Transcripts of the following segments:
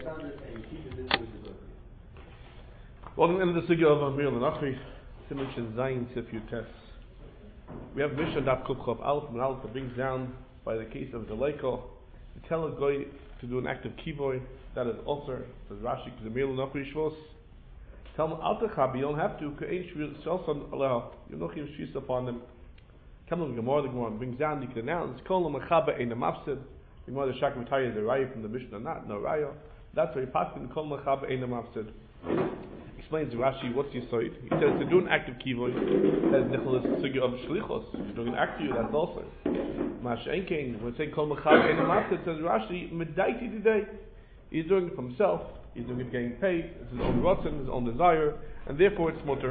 Well, in the sugya of Amir Lenachri, Simon Zayin Sifyu Tes. We have Mishnah Daf Kufchav Aleph and Aleph that brings down by the case of Deleiko to tell a guy to do an act of kivoy that is also as Rashi because Amir Lenachri Shvos. Tell him Al Techabi, you don't have to. Ke'ein Shvil Shalson Allah, you don't have shvis upon them. Come on, the Gemara brings down. You can announce Kol Mechaba Ein Mafsid. The Gemara the Shak Matayah is a raya from the Mishnah, not no raya. That's why he passed in Kol Mechaba Ein Mafsid. Explains to Rashi what's your side. He says to do an act of kivoy, that's Nicholas Sugya of Shlichos. You're doing an act to you, that's also. Mash Enkein, when saying Kol Mechaba Ein Mafsid, says Rashi, Medaiti today. He's doing it for himself, he's doing it getting paid, it's his own rotzen, his own desire, and therefore it's mutter.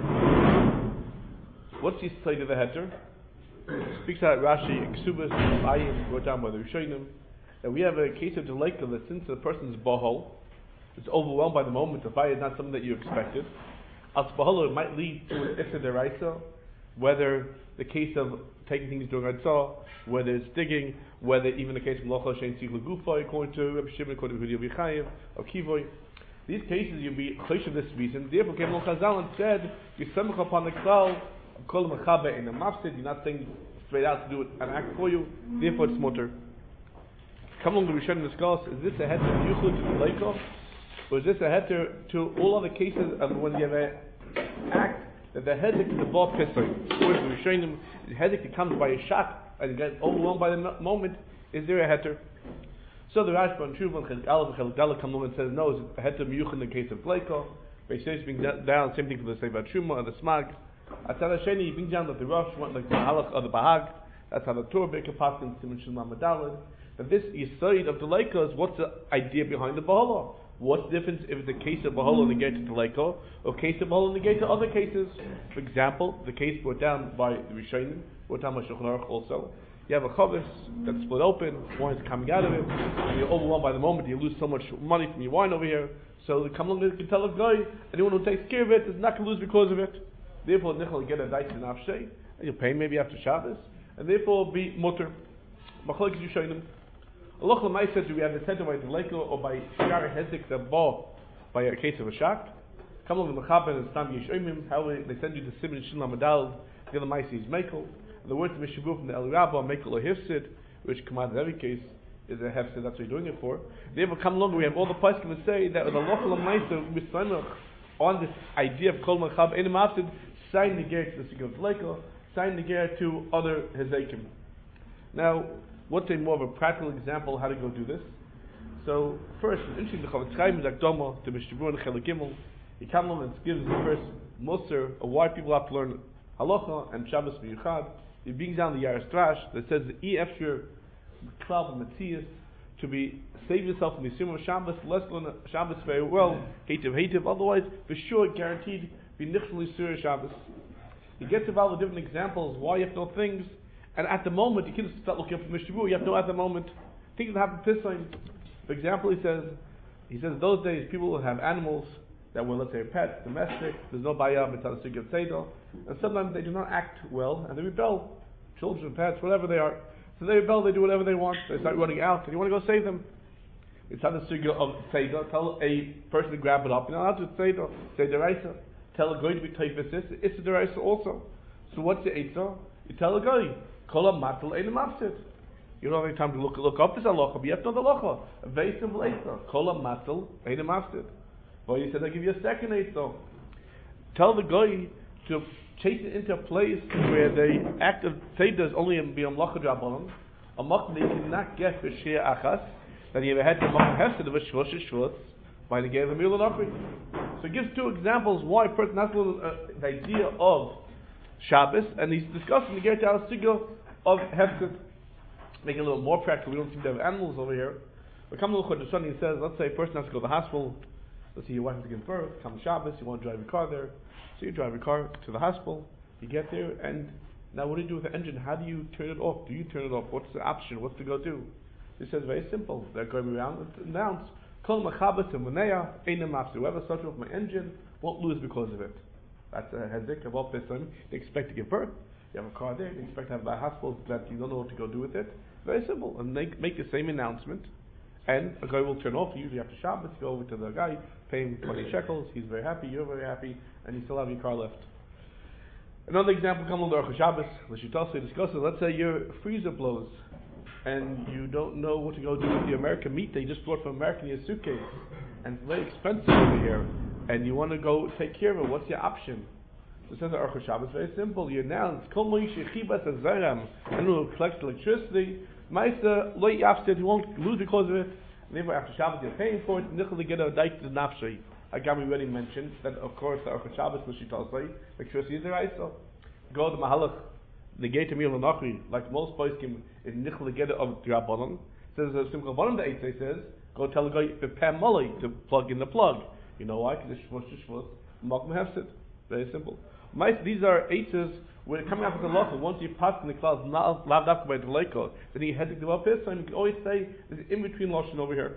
What's his side of the heter? Speaks out Rashi, Ksubas, Ayim, brought down by the Rishonim, that we have a case of Deleika that since the person's bohol, it's overwhelmed by the moment, the fire is not something that you expected. As bohol, it might lead to an Issa Deraisa, whether the case of taking things during Eitzah, whether it's digging, whether even the case of Locha Shein Tzich L'Gufa, according to Reb Shimon, according to Rabbi Chaim, or Kivoy. These cases you'll be chosh of this reason. Therefore, came Chazal and said, you semach upon the klal, Kol Mechaba in a mafsid, you're not saying straight out to do it an act for you, therefore it's mutter. Come along, we should discuss, is this a heter to Yuchud to Leiko, or is this a heter to all other cases of when you have an act that the hedik is the ball pisser? Or is the Rishonim, the hedik that comes by a shot and gets overwhelmed by the moment, is there a heter? So the Rashba and Shuvah and Chelik and Chelik come along and says, no, it's a heter miyuch in the case of Leiko. Beishesh being down, same thing for the Seva Truma and the Smag. Atzad Hasheni, he brings down that the Rosh went like the Halach or the Bahag. That's how the Torah Beker passed in Simon Shilma Madalad. But this Yisayid of the Leiko is what's the idea behind the Bahala? What's the difference if it's a case of Bahala negated to Leiko or case of Bahala negated to other cases? For example, the case brought down by the Rishonim, brought down by Shulchan Aruch also. You have a chavis that's split open, wine is coming out of it, and you're overwhelmed by the moment, you lose so much money from your wine over here. So the Kamlan can tell a guy, anyone who takes care of it is not going to lose because of it. Therefore, Nichol get a dice in Afshay, and you'll pay maybe after Shabbos, and therefore be mutter. Machlokes you show them. Allah Lamai says we have the center by the Leiko or by Shara Hezek the Ba by a case of a shak. Come along the Mechaber and Stam Yishomim, how they send you the Simon Shinla Madal, the other Maisi is Mekel. The word to Mishabu from the El Rabba, Mekel or Hefsid, which come out in every case is a Hefsid, that's what you're doing it for. Therefore, come along, we have all the Paiskim that say that with Allah Lamai Missanach on this idea of Kol Mechab Ein Mafsid, sign the ger to the Sigil of Leiko, sign the ger to other Hezekim. Now, what's a more of a practical example how to go do this? So, first, it's interesting, the Chavetz Chaim is Akdoma to Mishabur and Chelik Gimel. He comes along and gives the first Musar of why people have to learn Halacha and Shabbos B'Yichad. He brings down the Yaris Trash that says the Efshir Klal Matthias to be save yourself from the Yisum of Shabbos, let's learn Shabbos very well, hative, otherwise, for sure, guaranteed, be Nichshel Yisur Shabbos. He gets about the different examples why you have to know things, and at the moment, you can't start looking up for Mishavu, you have to know at the moment. Things that happen Pissaim. For example, he says those days people would have animals that were, let's say, pets, domestic, there's no bayah, mitzvah sugi of tzeidah, and sometimes they do not act well, and they rebel. Children, pets, whatever they are. So they rebel, they do whatever they want, they start running out, and you want to go save them. It's not the sugi of tzeidah, tell a person to grab it up, you're not allowed to tzeidah, say deraisa, tell a guy to be taifis, it's a deraisa also. So what's the eitzah? You tell a guy, kol ha-matal ein mafsid. You don't have any time to look up this halacha, but you have to know the halacha. A very simple eitzah, kol ha-matal ein mafsid. Well, you said, I'll give you a second eitzah. Tell the guy to chase it into a place where the act of Seder is only in B'yom Lacha Drabanan, a Makam that you cannot get for Shea Achas, that you have had the Makam Hefsed of a Shvosh Shvutz, by the Geir of Emil and Akri. So he gives two examples why a person has to learn the idea of Shabbos, and he's discussing the Geir Ta'al Sigil of Hefsed. Make it a little more practical, we don't seem to have animals over here. But come to the Chodesh Shani, he says, let's say a person has to go to the hospital. Let's say your wife has to give birth, come Shabbos, you want to drive your car there. So you drive your car to the hospital, you get there, and now what do you do with the engine? How do you turn it off? Do you turn it off? What's the option? What's to go do? He says very simple. They're going around and announce, Kol Machabas and Munea, Einem Mafsi. Whoever starts with my engine won't lose because of it. That's a hezik of all this time. They expect to give birth. You have a car there, you expect to have a hospital that you don't know what to go do with it. Very simple. And they make the same announcement. And a guy will turn off, usually after Shabbos, you go over to the guy, pay him 20 shekels, he's very happy, you're very happy, and you still have your car left. Another example comes on the Aruch Shabbos, L'shitasi discusses, let's say your freezer blows, and you don't know what to go do with the American meat that you just brought from America in your suitcase, and it's very expensive over here, and you want to go take care of it, what's your option? So it says the Aruch Shabbos, very simple, you announce, Kol Moish Yechibas Azaram, and who collects electricity, Maisa, Lo Yafsid, he won't lose because of it, and therefore after Shabbos you're paying for it, Nichel to get a dike to the Nafshay. Again, we already mentioned that, of course, the Aruch Shabbos, L'shitasi, electricity is the Raisa. Go to Mahalach, the gate of Mir L'Nachri, like most poskim, is Nichel to get it of Drabanan. Says the Simcha Banan, the Eitzei says, go tell the guy, Pepem Molly, to plug in the plug. You know why? Because it's Shvush, Makom Hefsid. Very simple. These are Eitzes, where coming out of the Locha, once you pass in the clouds, not laved up by the Leiko, then he had to give up his time. You can always say, there's in between Lashon over here.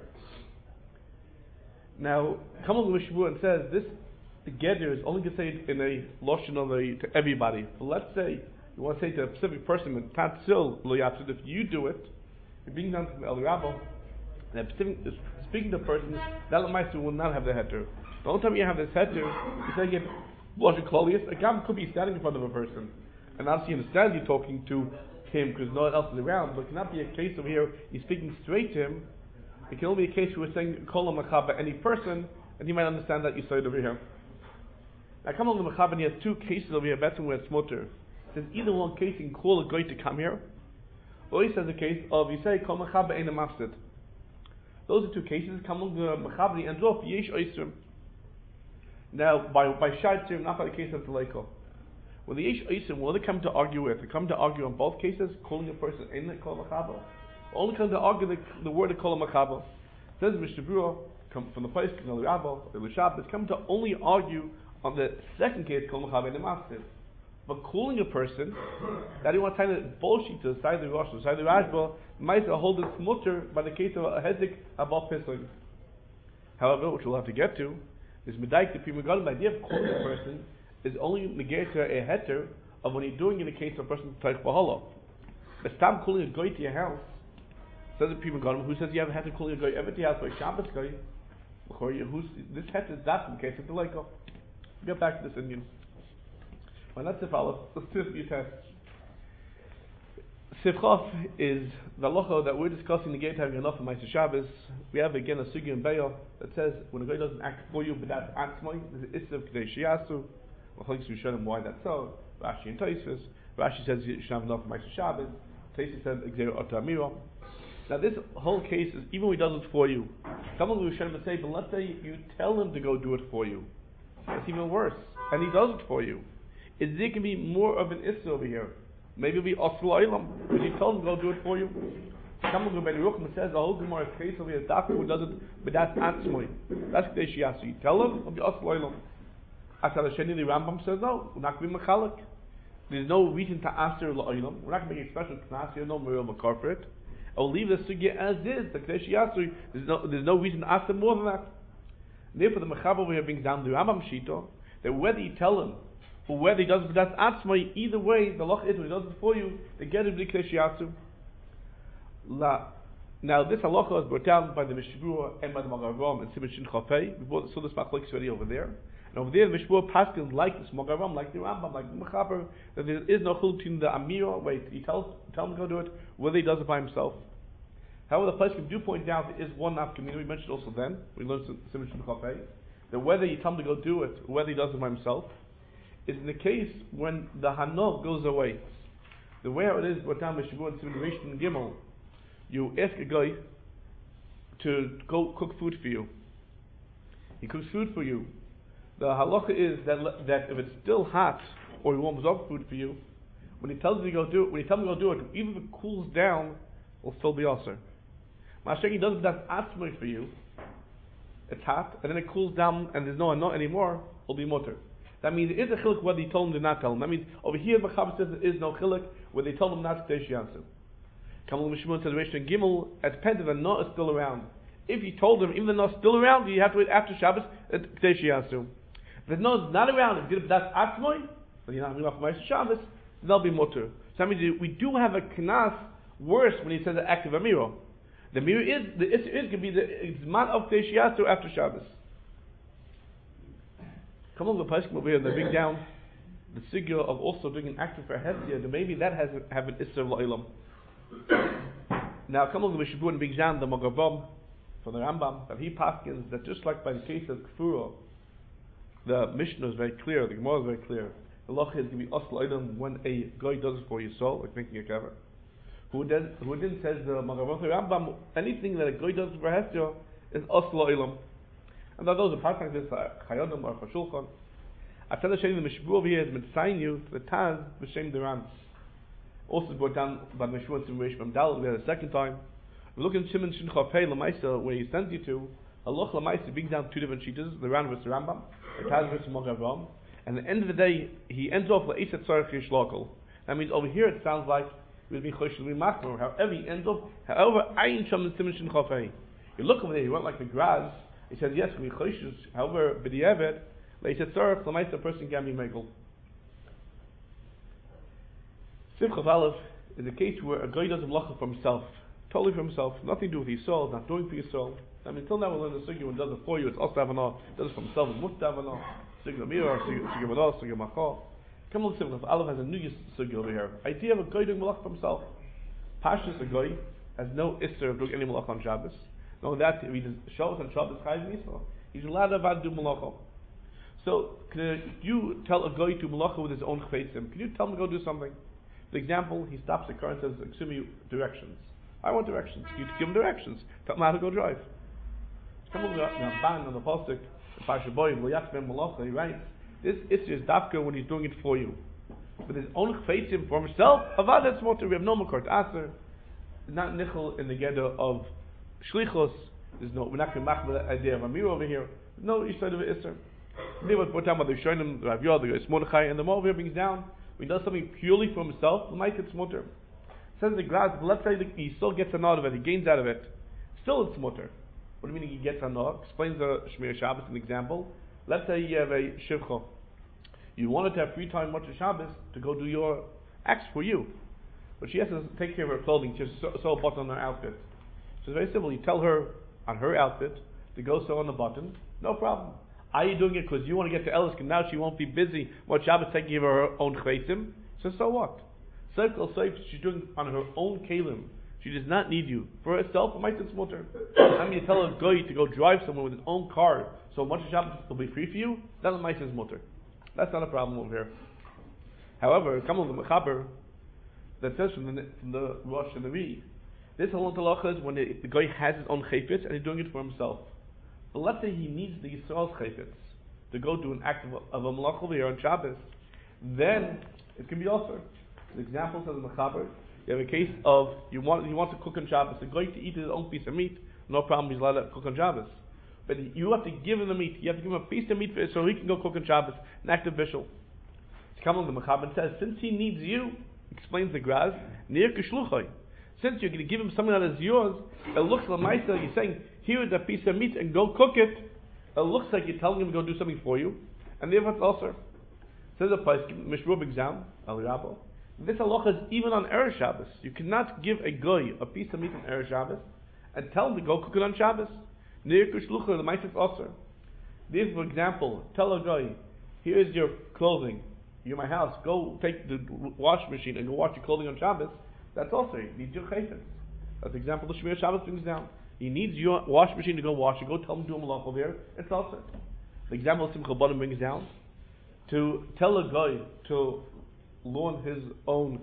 Now, Kamal Mishbu and says this together is only considered in a Lashon to everybody. But let's say you want to say to a specific person, Tatsil Lo Yapsid, if you do it, you're being done from El Rabbo, and speaking to a person, that Lamaisu will not have the heter. The only time you have this heter, you say you Lashon Klolius, a Gam could be standing in front of a person, and obviously you understand you're talking to him because no one else is around, but it cannot be a case of here, you're speaking straight to him. It can only be a case where we're saying Kol HaMachaba, any person, and he might understand that you say it over here. Now come on the Machaba, and he has two cases over here, better where it's mutter. It says either one case you can call a guy to come here, or he says a case of you say Kol Machaba ain't a mafsid. Those are two cases. Come on the Machaba, and ends off Yesh Oisrim. Now by Shadsim, not by the case of the Leiko. When the Yesh Oisrim, what do they come to argue with? They come to argue on both cases, calling a person ain't a Kol Machaba. Only come to argue the word of Kol HaMachaba. Says Mishnah Berurah, come from the place of the Rabba, the Shabbos, come to only argue on the second case, Kol HaMachaba and the Mafsid. But calling a person, that you want to tie the bullshit to the side of the Rosh, the side of the Rashba, might hold this mutter by the case of a Hezek above Pesach. However, which we'll have to get to, is Medaik the Pri Megadim, the idea of calling a person is only negated a heter of when you're doing in the case of a person Taich Bahalo. But stop calling a guy to your house. Says the Pri Megadim, who says you haven't had to call your guy ever to your house by Shabbos guy? This het is that in the case of the Leiko. Get back to this Indian. Well, that's the follow. Let's do a few tests. Sifchof is the locha that we're discussing the gate having enough of Ma'aser Shabbos. We have again a sugi in Be'ah that says when a guy doesn't act for you, but that's atzmai, there's an issa of K'dei Shiyasu. We'll show them why that's so. Rashi and Tosfos. Rashi says you should have enough of Ma'aser Shabbos. Tosfos says Exer Ota Amira. Now this whole case is even when he does it for you. Someone will show him say, but let's say you tell him to go do it for you. That's even worse. And he does it for you. Is there can be more of an issa over here? Maybe it'll be Asla Ilam. If you tell him to go do it for you. Someone will be Ruchman says the whole Gemara case over here, a doctor who does it, but that's Atzmoy. That's K'dei Shiyasu. You tell him, it'll be Asla Ilam. Asal Hasheni, the Rambam says no, we're not going to be Machalik. There's no reason to answer La'ilam. We're not going to make a special class here, no Muriel Makar for it. I'll leave the sugya as is, the K'dei Shiyasu. There's no reason to ask them more than that. Therefore, the Mechab over here brings down the Rambam Shito that whether you tell him or whether he does it, but that's Atzmai, either way, the Loch is when he does it for you, they get it with K'dei Shiyasu. Now, this halacha is brought down by the Mishnah Berurah and by the Magen Avraham and Simon Shin Chafei. We saw this machlokes already over there. And over there, the Mishnah Berurah Paskin like this Magen Avraham, like the Rambam, like the Mechaber, that there is no chiluk between the Amira. Wait, he tells him to go do it, whether he does it by himself. However, the Paskin do point out there is one nafkamina. We mentioned also then we learned Simon Shin Chafei that whether you tell him to go do it, or whether he does it by himself, is in the case when the Hanov goes away. The way it is brought down Mishnah Berurah and Simon Rishon and Gimel. You ask a guy to go cook food for you. He cooks food for you. The halacha is that if it's still hot or he warms up food for you, when he tells you to go do it, even if it cools down, it'll still be also. Mashaki does that atzmai for you. It's hot and then it cools down and there's no anot anymore. It'll be mutter. That means there is a chiluk whether you told him to not tell him. That means over here the Mechaber says there is no chiluk where they told him not to K'dei Shiyasu. Kamal Mishmur says Reish and Gimel, it depends if the Noah is still around. If you told him, even the Noah is still around, you have to wait after Shabbos at K'dei Shiyasu. If the Noah is not around, if that's Atzmoy, then you're not going off Ma'aser Shabbos, they'll be mutter. So that means we do have a knas worse when he says an active Amiro. The mirror is the issue is could be the man of Teshiyasu after Shabbos. Come on, the Pasuk over here, they bring down the sugya of also doing an act for Hesya, then maybe that has have an Isser La'ilam. Now, come on, the Mishabur and brings down the Magabam from the Rambam, that he paskins that just like by the case of Kfura, the Mishnah is very clear, the Gemara is very clear. The Lach is going to be Asr La'ilam when a guy does it for your soul, like making a cover. Who then says the Magabam, the Rambam, anything that a guy does for Hesya is Asr La'ilam. And now those are parts like this, Chayodim or Chashulchan. I've said the Mishbu over here has been signing you to the Taz B'Shem Duran. Also brought down by the Mishbu and Reish Mamdal. We had a second time. We look in Shimon Shin Chafei Lamaisa where he sends you to. Halach Lamaisa brings down two different sheetahs, the Ran versus Rambam, the Taz versus Mogavam. And at the end of the day, he ends off with Eisat Tzarech Yishlokal. That means over here it sounds like it would be Chosh L'Mi Machmer. However, he ends off, however, Ayin Sham and Shimon Shin Chafei. You look over there, he went like the Graz. He says, yes, we Chosh, however, B'di'evet, Eisat Tzarech, the person can be Megel. Simcha Aleph is a case where a guy does a malacha for himself, totally for himself, nothing to do with his soul, not doing for your soul. I mean, until now we learn the sugya when does it for you, it's also havana, does it for himself, it's must havana, sugya mirror, sugya vana, sugya machal. Come on, Simcha Aleph has a new sugya over here. Idea of a guy doing malacha for himself. Pashtus, a guy has no isser of doing any malacha on Shabbos. No, that if he does Shabbos on Shabbos, he's allowed to do malacha. So, can you tell a guy to malacha with his own chfeitzim? Can you tell him to go do something? For example, he stops the car and says, excuse me, directions. I want directions. You give him directions. Tell him how to go drive. Come on, on the Pasuk, he writes, this is dafka when he's doing it for you. But his own chfeitzim for himself, avad that's motor. We have no makar aser. It's not nichel in the gather of shlichus. There's no, we're not going to make the idea of Amir over here. There's no ishtad of Isser. They were put down by the Shonim, the Rav Yod, the Mordechai, and the more over here brings down. When he does something purely for himself, the might it's mutter. Says the Graz, but let's say that he still gets an out of it, he gains out of it. Still it's mutter. What do you mean he gets an out? Explains the Shmir Shabbos an example. Let's say you have a shivcha. You wanted to have free time watch the Shabbos to go do your acts for you. But she has to take care of her clothing, she has to sew a button on her outfit. So it's very simple. You tell her on her outfit to go sew on the button, no problem. Are you doing it because you want to get to Ellis and now she won't be busy? What Shabbos taking care of her own chveisim? So what? Circle safe she's doing on her own kalim. She does not need you. For herself, it might it's mutter. I mean, you tell a guy to go drive somewhere with his own car, so much of Shabbos will be free for you. That might is mutter. That's not a problem over here. However, come on the mechaber that says from the Rosh and the Reed. This halal halacha is when the guy has his own chayfetz and he's doing it for himself. But let's say he needs the Yisrael's chayfetz to go do an act of a malach over here on Shabbos, then it can be offered. The example says in the Mechaber, you have a case of he wants to cook on Shabbos. The guy to eat his own piece of meat, no problem, he's allowed to cook on Shabbos. But you have to give him the meat. You have to give him a piece of meat so he can go cook on Shabbos, an act of bishul. It's come on the Mechaber and says, since he needs you, explains the Graz, near kishluchay. Since you're going to give him something that is yours, it looks like Maisa, you're saying, here is a piece of meat and go cook it. It looks like you're telling him to go do something for you. And therefore it's also. Says the place, Mishru B'Gzam, Al Rabbo. This halacha is even on Erev Shabbos. You cannot give a guy a piece of meat on Erev Shabbos and tell him to go cook it on Shabbos. Near Kushlucha, the Maisa is also. This, for example, tell a guy, here is your clothing. You're in my house. Go take the wash machine and go wash your clothing on Shabbos. That's also, you need your chayfetz. That's the example the Shmir Shabbos brings down. He needs your wash machine to go wash it. Go tell him to do a malach over here. It's also. The example Simcha Banim brings down. To tell a guy to mow his own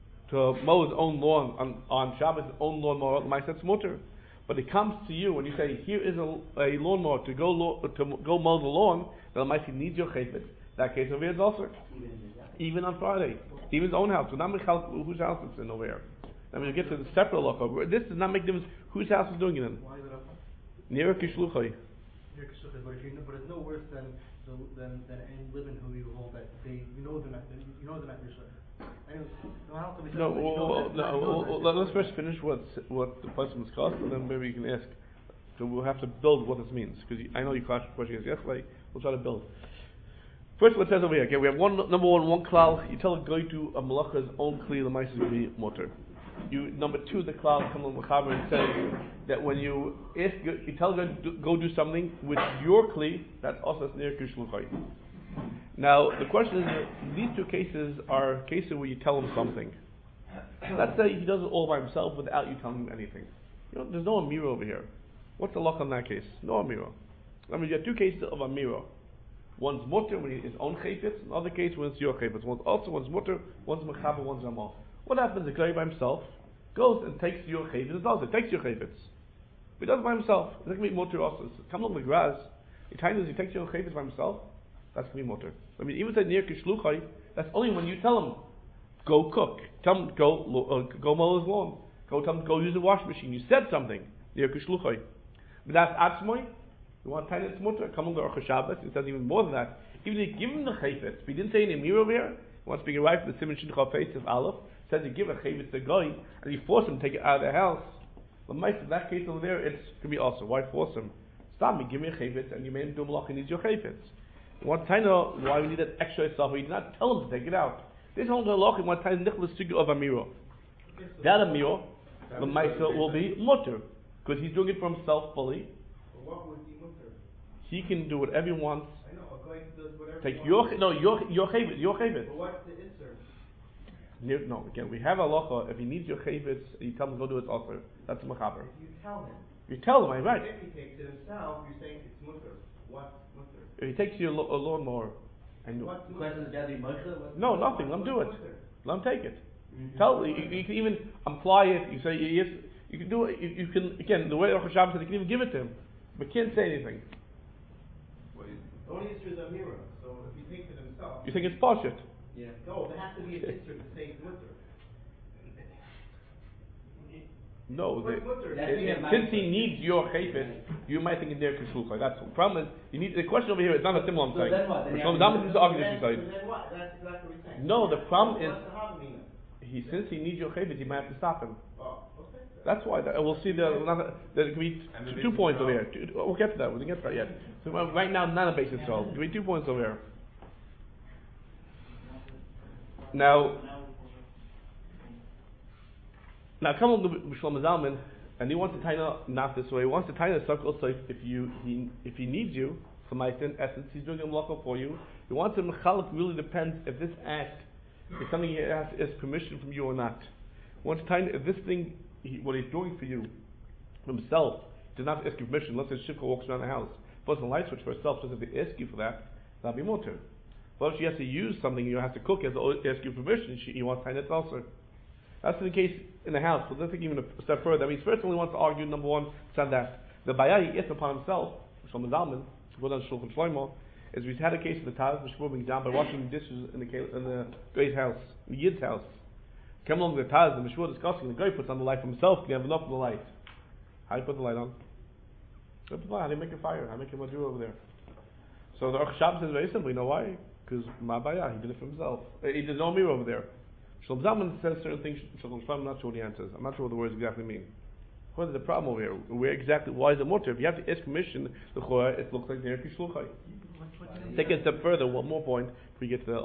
lawn on Shabbos, his own lawnmower, that's mutter. But it comes to you when you say, here is a lawnmower to go mow the lawn, then he needs your chayfetz. That case over here is also. Even on Friday. Even his own house. So not whose house it's in over here. I mean, you get to the separate halacha. This does not make difference whose house is doing it in. Why is it up? Near kishluchay. Near kishluchay, but it's no worse than any living who you hold that they they're not your Let's first finish what the person was cost, and then maybe you can ask. So we'll have to build what this means because I know you asked questions yesterday. We'll try to build. First, what it says over here. Okay, we have one klal. You tell a guy to a malacha's own kli l'maisa be mutter. Number two, the cloud comes on Mechaber and says that when you tell a guy to go do something with your kli, that's also near Kishluchai. Now, the question is, these two cases are cases where you tell him something. Let's say he does it all by himself without you telling him anything. There's no Amira over here. What's the lock on that case? No Amira. I mean, you have two cases of Amira. One's mutter when his own chayfetz, another case when it's your chayfetz. One's mutter, one's mechaber, one's ramah. What happens? The guy by himself goes and takes your chayfetz and does it. Takes your chayfetz. But he does it by himself. It's like mutter also. Come along the grass. He takes your chayfetz by himself. That's going to be mutter. I mean, even say near kishluchai, that's only when you tell him, go cook. Tell him, go mow his lawn. Tell him, go use the washing machine. You said something. Near kishluchai. But that's atzmoi. You want to tie this mutter? Come on the Aruch Shabbos. It says even more than that. Even if you give him the chayfetz, but he didn't say any mir over here. He wants to be right from the Simon Shin Chafetz of Aleph. Says you give a chayfetz to a guy and you force him to take it out of the house. But in that case over there, it's going to be also. Why force him? Stop me, give me a chayfetz, and you made him do malach. He needs your chayfetz. You want to know why we need that extra stuff? We did not tell him to take it out. This is only malach. You want to tie the nicholas suga of amiro. That amiro, the ma'isa will be mutter because he's doing it for himself fully. What would be mutter? He can do whatever he wants. I know, a guy does whatever Take he wants. your chayvitz. But what's the insert? No, again, we have a halacha. If he needs your chayvitz, you tell him to go do it also. That's a mechaber. If you tell him. You tell him, I'm right. If he takes it himself, you're saying it's mutter. What's mutter? If he takes your lawnmower, and What's The question is, Daddy Moshe? no, nothing. Let him do it. Mutter? Let him take it. Mm-hmm. Tell you can even imply it. You say yes. You can do it. You can again the way Aruch Shabbos said, you can even give it to him, but can't say anything. The only issue is Amira, so if he takes it himself. You think it's poshut? Yeah. No, there has to be an insert to say it's mutter. No, What's mutter? since he needs your chayfetz, you might think it's their kishluchai. That's the problem. Is you need the question over here is not a similar So then what? Then you Shlomo have Zalman is arguing this So side. then what? That's exactly what he's saying. No, the problem is What's the Havamina? since he needs your chayfetz, you might have to stop him. Oh, okay. That's why we'll see there can be 2 points over here. We'll get to that. We didn't get to that yet. So right now, not a basis solve. Give me 2 points over here. Now come on to Shlomo Zalman, and he wants to tie up not this way. He wants to tie a circle. So if he needs you, for my in essence, he's doing a malacha for you. He wants to mechalek. Really depends if this act is something he has permission from you or not. He wants to tie if this thing. What he's doing for you himself does not ask you permission. Let's say Shivka walks around the house, puts a light switch for herself, so if they ask you for that, that'll be mutter. But if she has to use something, you have to cook, he has to ask you permission. He wants to tie it also. That's the case in the house. So let's take even a step further. That means first of all, he wants to argue number one, said that the bayah he asked upon himself, Shlomo Zalman, to put on Shulchan Shlomo, is we had a case of the Taz, the Shmuel being down by washing dishes in the guy's house, the Yid's house. Come along with the Taz, the Meshua discussing, the guy puts on the light for himself, can you have enough of the light? How do you put the light on? How do you make a fire? How do you make a madura over there? So the Aruch Shabbos says very simple, you know why? Because Ma'abaya, he did it for himself. He did no mirror over there. Shlomo Zalman says certain things, I'm not sure what he answers. I'm not sure what the words exactly mean. What is the problem over here? Why is it mutter? If you have to ask permission, it looks like they're kishluchai. Take it a step further, one more point, before we get to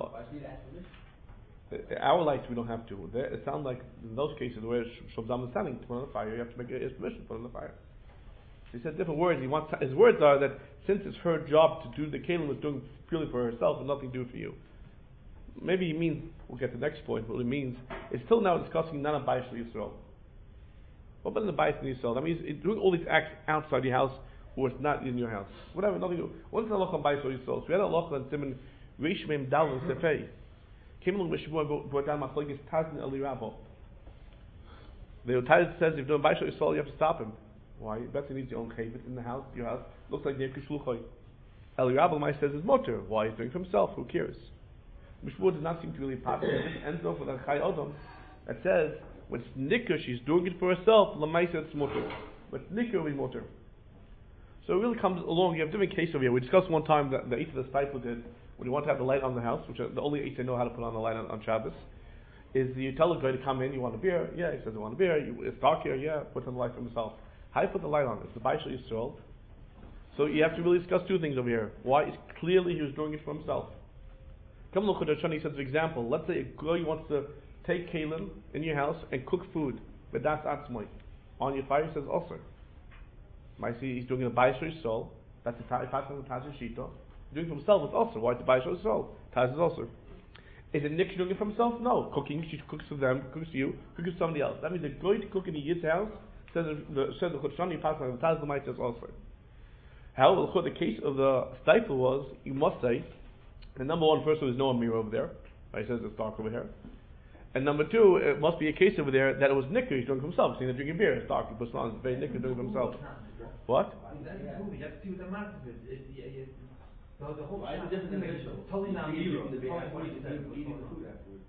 our lights we don't have to. It sounds like in those cases where Shlomo Zalman is standing to put on the fire, you have to make his permission to put on the fire. He said different words. His words are that since it's her job to do the Kalim was doing purely for herself and nothing to do for you. Maybe he means, we'll get to the next point, what he means is still now discussing not a Bayis Yisrael. What about the Bayis Yisrael? That means it's doing all these acts outside your house or it's not in your house. Whatever, nothing to do. What's the halacha on Bayis Yisrael? So we had a halacha on Simon Reish Mem Dal and Sefei. Came along Meshua brought down Machlokes Taz and Eli Rabbo. The Taz says if you're doing Bayis Yisrael you have to stop him. Why? Better needs your own chayvit in the house, your house. Looks like they're kishluchai. Eli Rabbo says it's mutter. Why? He's doing it for himself. Who cares? Mishmur does not seem to really popular. This ends off with a Chai Odom that says when it's nicker, she's doing it for herself. Lamaisa it's mutter. But nicker will be mutter. So it really comes along. You have different cases over here. We discussed one time that the Eitzah the Stipler did when you want to have the light on the house, which are the only Eitzah know how to put on the light on Shabbos. Is you tell a guy to come in, you want a beer? Yeah, he says I want a beer. It's dark here. Yeah, puts on the light for himself. How do you put the light on? It's the Bayis Yisrael. So you have to really discuss two things over here. Why? It's clearly he was doing it for himself. Come look at the Shani says, for example, let's say a guy wants to take kalim in your house and cook food, but that's atzmai. On your fire says also. I see he's doing a Baishor Yisrael. That's the Taz Shita. Doing it for himself is also. Why the Baishor Yisrael? Taz is also. Is it Nick doing it for himself? No. Cooking, she cooks for them, cooks for you, cooks for somebody else. That means they're going to cook in the Yid's house. Says the Chutshani Pasach, the Taz the Might says also. However, the case of the stifle was, you must say, the number one, first, there was no Amir over there. He says it's dark over here. And number two, it must be a case over there that it was Nicker, he's doing it for himself. He's drinking beer, it's dark, it's very Nicker doing it for himself. What? The whole shop is totally not eating the food afterwards.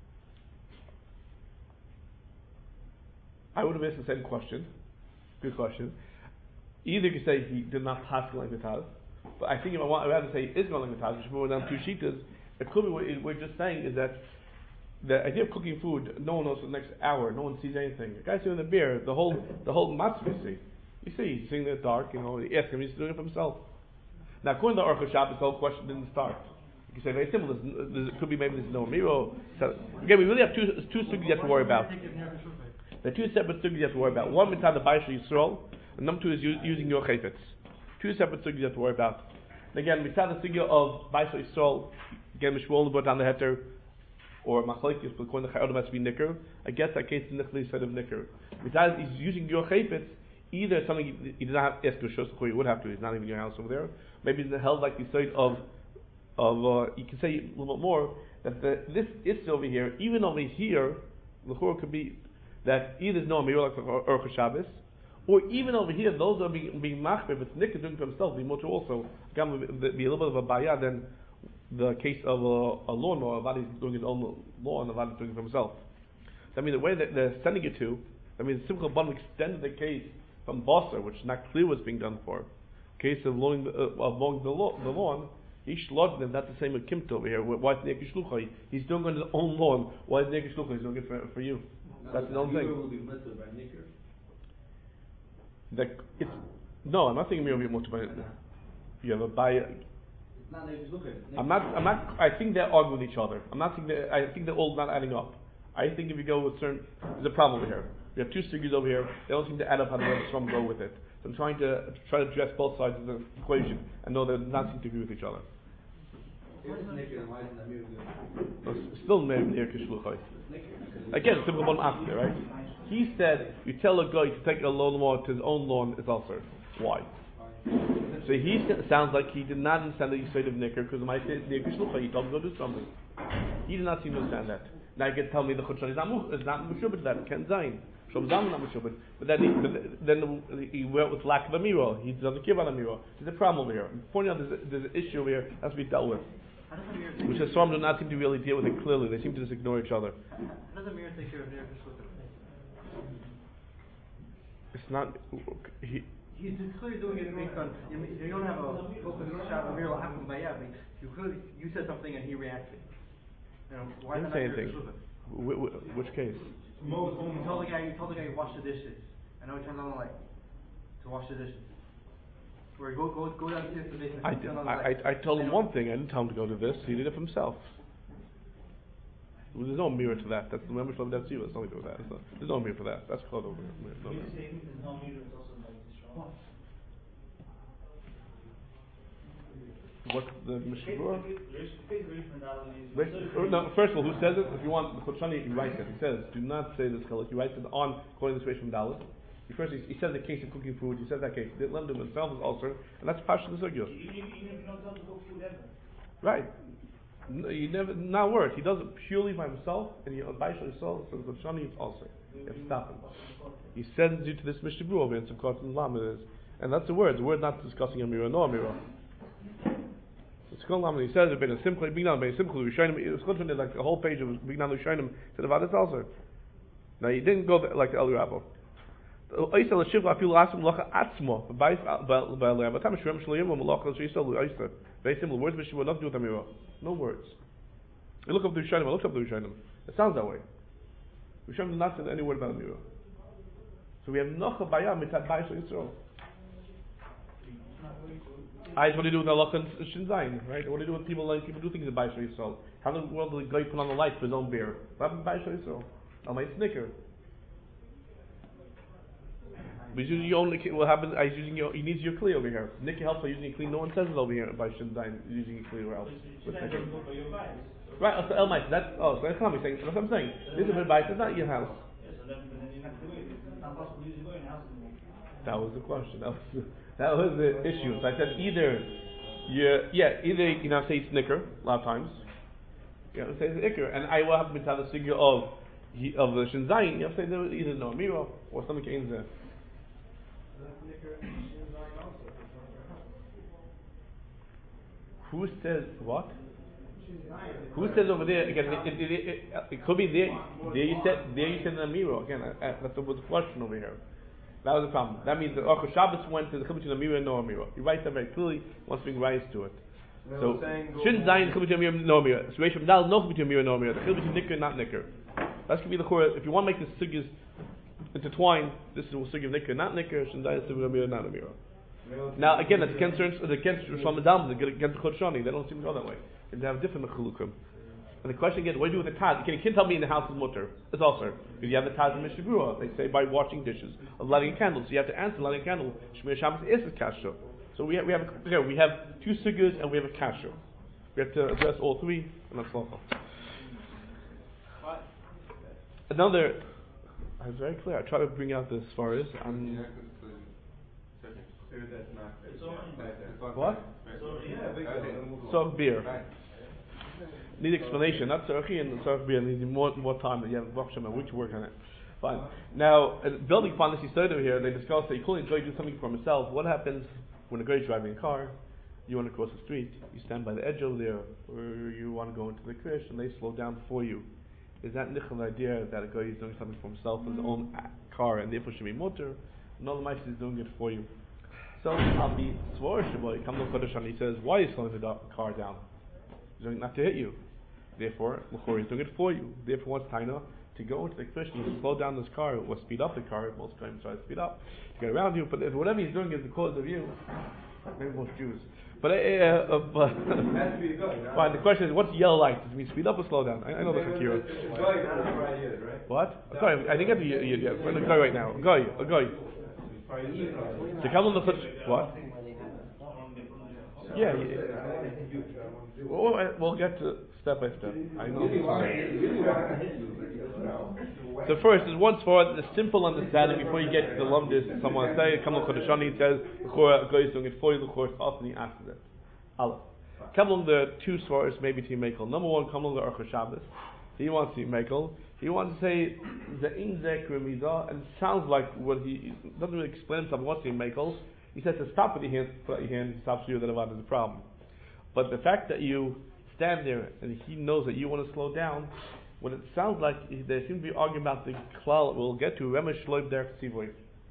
I would have asked the same question. Good question. Either you could say he did not pass like the Taz, but I think if I'd rather say he is going like the Taz, which we're down two sheetas, it could be what we're just saying is that the idea of cooking food, no one knows for the next hour, no one sees anything. The guy's doing the beer, the whole matzah you see, he's sitting there dark, you ask him, he's doing it for himself. Now, according to the Aruch HaShabbos, the whole question didn't start. You can say very simple. It could be maybe there's no miro. So, again, we really have two sugyas you have to worry about. There are two separate sugyas you have to worry about. One, mitzad the Baishor Yisrael, and number two is using your chayfetz. Two separate sugyas you have to worry about. And again, mitzad the sugya of Baishor Yisrael, again, Mishmol brought down the heter, or machlekes, but according to Chayodom has to be nicker. I guess that case is nichli instead of nicker. Mitzad he's using your chayfetz. Either something he did not ask to show you would have to. He's not even in your house over there. Maybe it's held like the side of you can say a little bit more that this is over here. Even over here, the chor could be that either there's no amir like the Aruch HaShabbos, or even over here, those are being machbir. If it's Nick doing for himself, be mutter also. Again, be a little bit of a bayah than the case of a lawnmower. Avadi's doing his own lawn, and Avadi's doing it for himself. I mean, the way that they're sending it to, Simcha Bun extended the case from Basar, which is not clear what's being done for. Case of mowing the lawn, each lodged them, that's the same with Kimt over here. Why is Nekei Shluchai? He's doing it on his own lawn. Why is Nekei Shluchai? He's doing it for you. That's the own thing. Will be mutter by Nicker. No, I'm not thinking Mir will be mutter by you have a buyer. It's not Nekei Shluchai. I'm not. I think they're arguing with each other. I think they're all not adding up. I think if you go with certain, there's a problem over here. We have two figures over here. They don't seem to add up how the rest of them go with it. So I'm trying to address both sides of the equation and know they're not seem to agree with each other. Still near Kishluchai. Again, simple one after, right? He said you tell a guy to take a lawnmower to his own lawn is also. Why? So he sounds like he did not understand the Yisrael of Nicker because of my near Kishluchai. He told him to go do something. He did not seem to understand that. Now you can tell me the Chutshani is not Meshubit that Ken Zayin. Shom Zalman not Meshubit. But then he went with lack of Amira. He doesn't care about Amira. There's a problem over here. I'm pointing out there's an issue over here that has to be dealt with. Which the Svarim do not seem to really deal with it clearly. They seem to just ignore each other. How does Amir take care of Nir Kishluchai? It's not. He's clearly doing it based on. You don't have a focus shot. Amir will happen by but you said something and he reacted. Why I didn't say anything. Which case? You told the guy to wash the dishes. I know he turned on the light to wash the dishes. Where go downstairs to the basement. I told him one thing. I didn't tell him to go to this. He did it for himself. There's no mirror to that. That's the membership of that That's nothing to do with that. There's no mirror for that. That's called over. No mirror. What's the Mishnah? No, first of all, who says it? If you want, the Chutshani, he writes it. He says, do not say this chiluk. He writes it on, quoting this way from Dalit. He says the case of cooking food, he says that case. Let him do himself is also, and that's Pasha the Sugyos. Even if you don't tell him to cook food ever. Right. He never, not words. He does it purely by himself, and he buys himself, so the Chutshani is also. You have to stop him. He sends you to this Mishnah over in Sukkot and Lam it is. And that's the word. The word not discussing Amira, no Amira. He says it been simple, Rishonim. It was good like the whole page of Bignan Rishonim said about this also. Now he didn't go like the El Rabbo. Very simple. Words which will not do with Amira. No words. You look up the Rishonim. I looked up the Rishonim. It sounds that way. Rishonim did not say any word about Amira. So we have Nocha Bayam Mitzad Bayis Yisrael. what do you do with Allah and Shin Zayin, right? What do you do with people like people do things in Bayis Yisrael? How in the world do the guy put on the lights for his own beer? What happened to Bayis Yisrael? I might snicker. But he's using your own. What happens? He's using your. He needs your kli over here. Nicky helps by using a kli. No one says it over here by Shin Zayin using a kli or else. Right. So Elmite. That's so that's not me saying. That's what I'm saying. This is a Bayis. It's not your house. That was the question. That was the issue. So I said either you know say snicker a lot of times. You know say ikr, and I will have to tell the figure of the Shin Zayin. You have to say there was either no Amira or something in there. Who says what? Who says over there again? It could be there. You said an Amira again. That was the question over here. That was the problem. That means that Orchos Shabbos went to the Chibur Amira and no Amira. He writes that very clearly. Wants to bring rise to it. So shouldn't Zayin Chibur Amira no Amira. So Rishon Dal no Chibur Amira no Amira. The Chibur Nicker not Nicker. That could be the core. If you want to make the sugyas intertwined, this is the sugy of Nicker not Nicker. Shouldn't Zayin Chibur Amira not Amira. Now again, that's against Rishon Madam, against Chod Shani. They don't seem to go that way. They have different mechulukim. And the question again, what do you do with the taz? You can't tell me in the house is mutter. It's also because you have the taz in Mishnah Berurah. They say by washing dishes, of lighting a candle. So you have to answer lighting a candle. Shmir Shabbos is kasha. So we have two sugyas and we have a kasha. We have to address all three, and that's local. Another, I was very clear. I try to bring out this as far as what? So beer. Need explanation. Not Sarachi and Sarach beer needs more time. You have a week to work on it. Fine. Now, building upon this, he started over here. They discussed that you couldn't enjoy do something for himself. What happens when a guy is driving a car? You want to cross the street. You stand by the edge over there, or you want to go into the krish, and they slow down for you. Is that nichel idea that a guy is doing something for himself in his own car, and therefore should be mutter? No, the Ma'aseh is doing it for you. So I'll be swore shaboy. Come to Kodesh and he says, why are you slowing the car down? He's doing it not to hit you. Therefore, L'chor is doing it for you. Therefore, what's Taina? To go into the Krish and slow down this car or speed up the car. Most times try to speed up to get around you. But if whatever he's doing is the cause of you, maybe most Jews. But fine. The question is, what's yellow light? Does it mean speed up or slow down? I know the Hakira. What? Sorry, I didn't get the yet. We're going to go right now. A guy. To come on the what? Yeah. We'll get to step by step. I know. So first is once for the simple understanding before you get to the lumdis. Someone say, "Come on, Kodeshani." It says, "The Chor is doing it for you." The Chor often he asks it. Allah. Come along the two svaras maybe to Mekel. Number one, come along the Orchos Shabbos. He wants to Mekel. He wants to say the Inzek Remidah, and it sounds like what he doesn't really explain himself. What's the Mekel? He says to stop with your hand, put out your hand, stops you that Avad is a problem. But the fact that you stand there and he knows that you want to slow down, what it sounds like there seems to be arguing about the klal we'll get to Remesh Shloib Derek Tzivoy.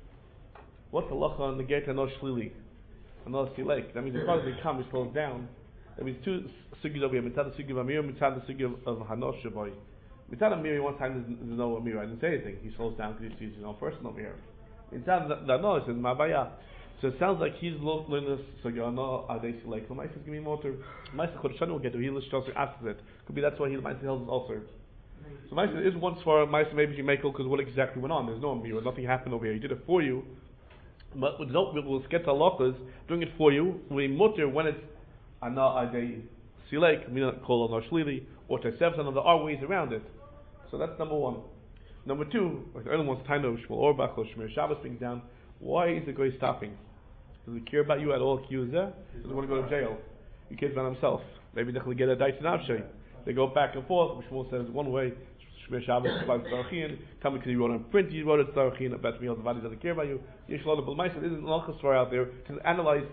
What's the lacha on the gate and no shlili? No silek. That means the car they come, he slows down. That means two sugis over here. Mitzad the sugi of Amir, mitzad the sugi of Hanosh Shaboy. Mitzad Amir, one time there's no Amir. I didn't say anything. He slows down because he sees his own person over here. Mitzad the Hanosh is Mabaya. So it sounds like he's learning this. So you know, are they like the Ma'aseh is giving more to Ma'aseh Chodeshani will get to heal his Shosser after it. Could be that's why the Ma'aseh tells us also. So Ma'aseh is once for Ma'aseh maybe you make it because what exactly went on. There's no Amir. Nothing happened over here. He did it for you. But we'll get to halachas doing it for you. We mutter when it's ana adei silek, meaning kol no shlili, or tesevs, and there are ways around it. So that's number one. Number two, like the early one's time of Shmuel Orbach or Shmir Shabbos being down. Why is the guy stopping? Does he care about you at all? Does he want to go to jail? He cares about himself. Maybe they can get a dice and avshay. They go back and forth. Shmuel says one way. Shmir Shabbos by Starachin. Tell me because he wrote on print. He wrote it Starachin. Bet me all the body doesn't care about you. Yishlot the B'lmaisa isn't lachas far out there. Can analyze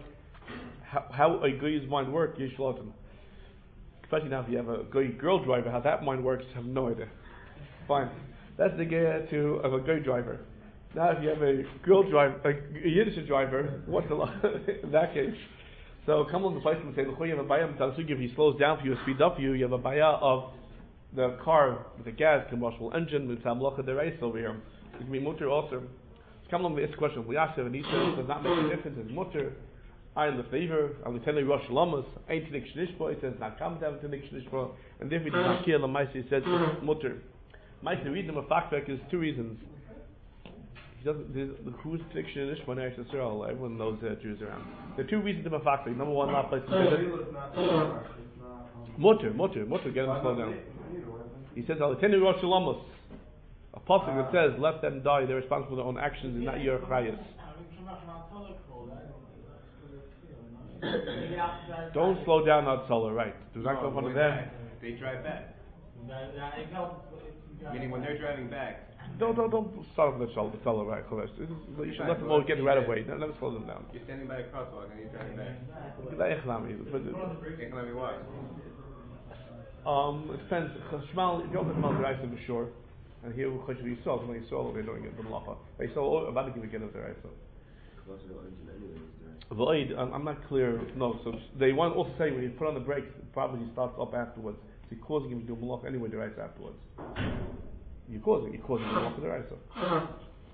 how a guy's mind works. Yishlot, especially now if you have a guy girl driver, how that mind works. I have no idea. Fine. That's the guy of a guy driver. Now, if you have a girl driver, a Yiddish driver, what's the law in that case? So, come on the place and say, "Look, you have a bayah if he slows down for you, speed up for you. You have a bayah of the car with the gas, combustible engine, with samlocha the race over here. It can be mutter also." Come on, this question. We ask him, and he says, "Does not make a difference. It's mutter." Ein Lefever, and Lieutenant Rosh Lamas, Ein Tinik Shnishba, it says not come down to Tinik Shnishba, and therefore it does not kill the Maisi, it says it's mutter. Maisi reason of Fakvek is two reasons. He doesn't, who's Tinik Shnishba in Eretz Yisrael? Everyone knows Jews around. There are two reasons of Fakvek. Number one, not place mutter, get him slow down. He says, Lieutenant Rosh Lamas, a pasuk that says, let them die, they're responsible for their own actions, and not your cryas. Don't slow down on Solar, right? Do not go in front of them. They drive back. Meaning when they're driving back. Don't start with the Solar, right? You should let them all get right away. Never slow them down. You're standing by a crosswalk and you're driving back. Echnami why? It depends. Shmal, if you open the mouth, right, for sure. And here, you saw they're doing it, the malacha. They saw about to give a get of the right. I'm not clear. No, so they want also say when you put on the brakes, it probably starts up afterwards. So you're causing him to do malach anyway, the right afterwards. You're causing malach the right.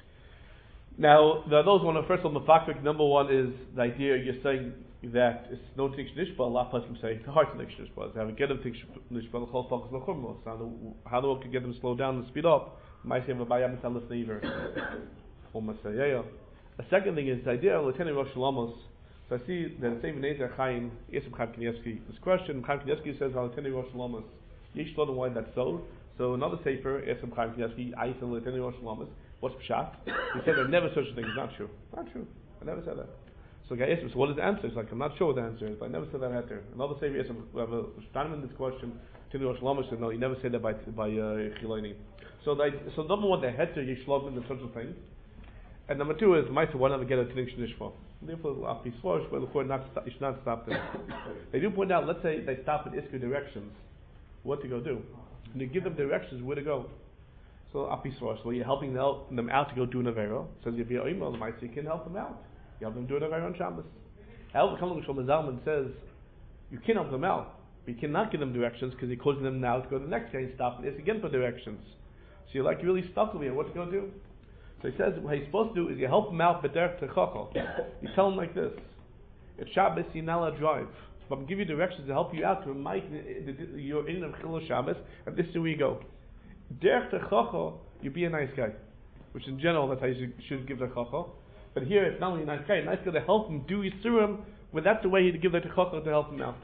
Now, those one. First of all, the fakvik number one is the idea you're saying that it's no tinik nishba. A lot of people say the heart tinik nishba. They have a get of tinik nishba. The whole focus on chumros. How do we get them to slow down and speed up? Might have a bayam mitzalef neiver or masayaya. The second thing is the idea of Lieutenant Rosh Lamos. So I see that the same Nezer Chaim, Yisrael Chaim Kanievsky, this question, Chaim Kanievsky says, Lieutenant Rosh Lamos. Yesh Lodin, why that's so? So another sefer, Yisrael Chaim Kanievsky, I said Lieutenant Rosh Lamos. What's Pshat? He said there's never such a thing. It's not true. Not true. I never said that. So the guy asked me, so what is the answer? It's like, I'm not sure what the answer is, but I never said that heter. Another sefer, we have a Shtanim in this question, Lieutenant Rosh Lamos said, no, he never said that by Chiloni. So number one, the heter, Yesh Lodin, is such a thing. And number two is, Maisa, why never get a Tinik Shnishma? Therefore, you should not stop them. They do point out, let's say they stop in Isker directions, what to go do? And you give them directions where to go. So, Apisrosh, well, you're helping them out to go do an Avera. Says, if you're email them, you can help them out. You help them do an Avera on Shabbos. El Kalung Shlomo Zalman says, you can help them out, but you cannot give them directions because you're causing them now to go to the next guy and stop and ask again for directions. So you're like really stuck with me. What to go do? So he says, what he's supposed to do is you help him out, but derech techachal. You tell him like this: it's Shabbos, you're not allowed to drive, but I'm giving you directions to help you out to remind you're in the Chilul Shabbos, and this is where you go. Derech techachal, you be a nice guy, which in general that's how you should give the techachal. But here it's not only a nice guy to help him do Yisurim, but that's the way he'd give the techachal to help him out.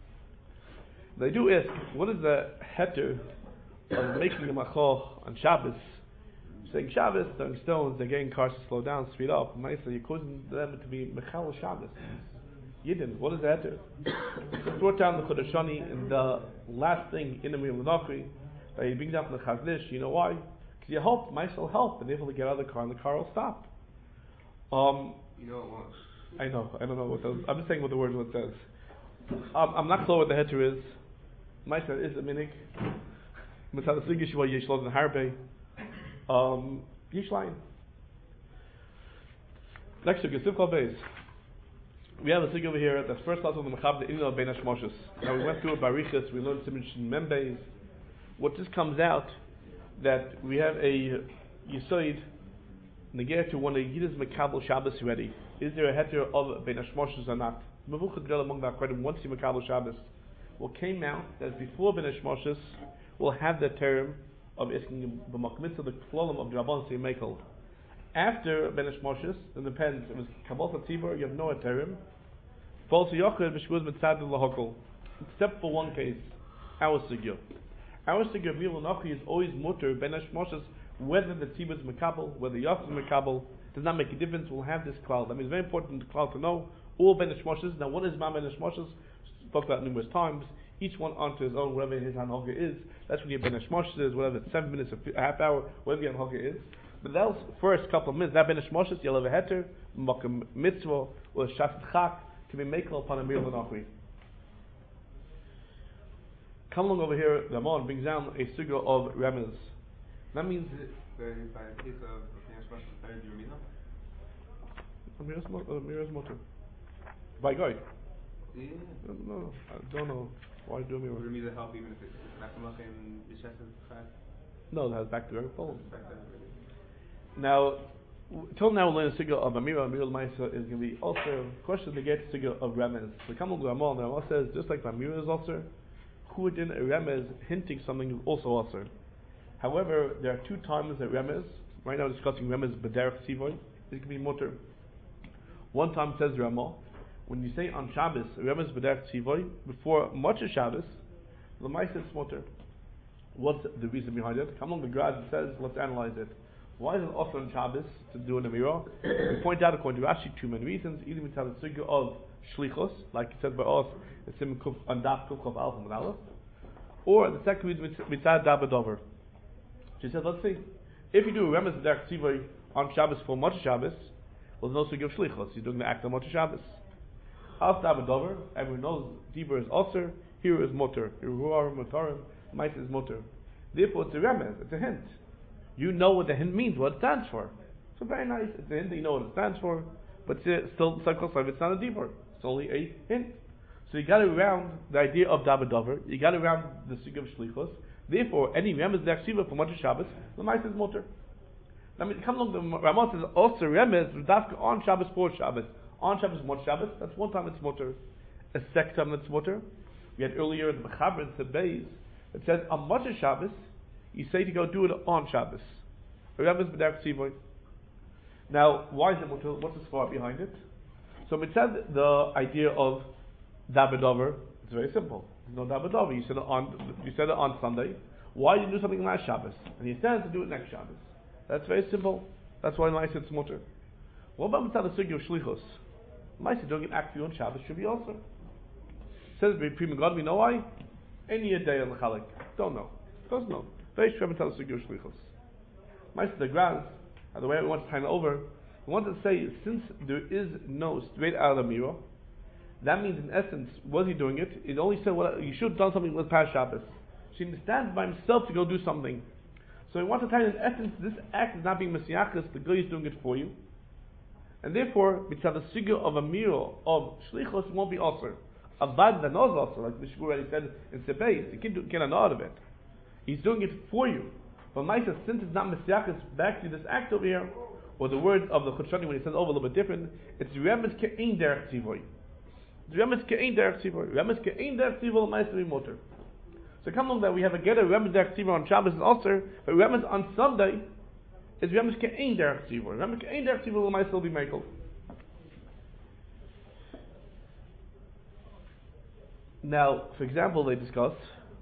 They do ask, what is the heter of making the machal on Shabbos? Saying Shabbos, throwing stones, they're getting cars to slow down, speed up. Maisa, you're causing them to be Mechal Shabbos. Yidden, what is that? It's brought down the Chodeshani in the last thing in the Miyam L'Nachri that he brings down from the Chaznish. You know why? Because you help, Maisa will help, and if they get out of the car and the car will stop. You know it won't. I know, I don't know what those. I'm just saying what the word what it says. I'm not clear what the heter is. Maisa is a minik. Mitzad Sigish wa Yeshlod and Harbe. Yishlein. Next to Gesivcha Beis. We have a sig over here that's first out of the Mechab the Inno Ben Hashmoshes. Now we went through Barichas, we learned Simon Membeis. What just comes out that we have a Yisoid Negeh to when a Yid is Mekabel Shabbos ready. Is there a heter of Ben Hashmoshes or not? Mevuchad Gedol among the Akredim once you Mekabel Shabbos. What came out that before Ben Hashmoshes will have the term of asking the makmitzah the klolim of Rabban say mekel. After Ben Hashmoshes, it depends. It was Kabbalah Tzibur, you have no aterim. False Yochid b'shvuz mitzad lahokol. Except for one case, our sigil. Our sigil Mil Nochi is always mutter Ben Hashmoshes, whether the tzibur is mekabel, whether Yochid is mekabel, does not make a difference. We'll have this klal. That means it's very important klal to know all Ben Hashmoshes. Now, what is Ma Ben Hashmoshes? Spoke about numerous times. Each one onto his own, whatever his hanhoga is. That's when your Ben Hashmoshes is, whatever it's 7 minutes, a half hour, whatever your hanhoga is. But those first couple of minutes, that Ben Hashmoshes, you'll have a heter, makam mitzvah, or a shafet chak, to be makel upon a meal v'nachri. Come along over here, the Ramon brings down a sugar of remez. That means By the case of Ben Hashmoshes, better do Ramina? Mira's motor. By God. Yeah. No, I don't know. Why do Mira? Would Ramina help even if it's Nafamach and Yesheshes Chak? No, that has back to very full. Back then, really. Now, Till now, we're learning the sugya of Amira. Amira L'maisa is going to be also question to get the sugya of Remez. So come on, the Ramah. The Ramah says just like Amira is also, Chudin a Remez hinting something is also also. However, there are two times that Remez. Right now, we're discussing Remez B'derech Tzivoy. It can be mutter. One time says Ramah, when you say on Shabbos Remez B'derech Tzivoy before much of Shabbos, L'maisa it's mutter. What's the reason behind it? Come on, the Grad says let's analyze it. Why is it also on Shabbos to do an Amira? We point out according to Rashi two main reasons. Either we have a sugya of shlichus, like it said by us, it's in on Daf Kuf Chav Aleph and Aleph, or the second reason mitzad Dabadover. She said, let's see, if you do a Remez B'derech Tzivoy on Shabbos for much Shabbos, well, there's no sugya of shlichus. You're doing the act on much Shabbos. As Dabadover, everyone knows Dibur is Aser, here is mutter. Yehuar Mutarim, Mice is mutter. Therefore, it's a Remez. It's a hint. You know what the hint means, what it stands for. So very nice. It's a hint that you know what it stands for, but still, it's not a deeper. It's only a hint. So you got around the idea of Dabadover. You got around the sugya of shlichus. Therefore, any Remez B'derech Tzivoy for much Shabbos, the mice is mutter. I mean, come along. The Ramah says also Remez Dafka on Shabbos for Shabbos. On Shabbos, much Shabbos. That's one time it's mutter. A second time it's mutter. We had earlier the Mechaber and Sebeis. It says on much Shabbos, you say to go do it on Shabbos. Remez B'derech Tzivoy. Now, why is it mutter? What's the svara behind it? So it said the idea of Dabadover. It's very simple. There's no Dabadover. You said it on Sunday. Why did you do something last Shabbos? And he stands to do it next Shabbos. That's very simple. That's why Maisa it's mutter. What about the sugya of shlichus? Maisa doing an act for you on Shabbos should be also. Says the Prima God, we know why? Any day on the Chalik. Don't know. Doesn't know. Very sure about the sugya of shlichus. Maisa the Graz, and the way we want to time it over, we want to say since there is no straight out of the mirror, that means in essence, was he doing it? It only said well, you should have done something with past Shabbos. She stands by himself to go do something. So we want to tell you in essence, this act is not being mesiachas, the guy is doing it for you. And therefore, mitzvah the sugya of a mirror of shlichus won't be also. Avad that knows also, like the Shmuel already said in Sebeis, you can't know out of it. He's doing it for you. But Maisa, since it's not mesiachas back to this act over here, or the word of the Chutshani when he says over a little bit different, it's Remez Ke'ein Derech Tzivoy. Remez Ke'ein Derech Tzivoy. Remez Ke'ein Derech Tzivoy Maisa be mutter. So come along that we have a getter Remez Derech Tzivoy on Shabbos and Aser, but Remez on Sunday is Remez Ke'ein Derech Tzivoy. Remez Ke'ein Derech Tzivoy Maisa will be Mekel. Now, for example, they discuss,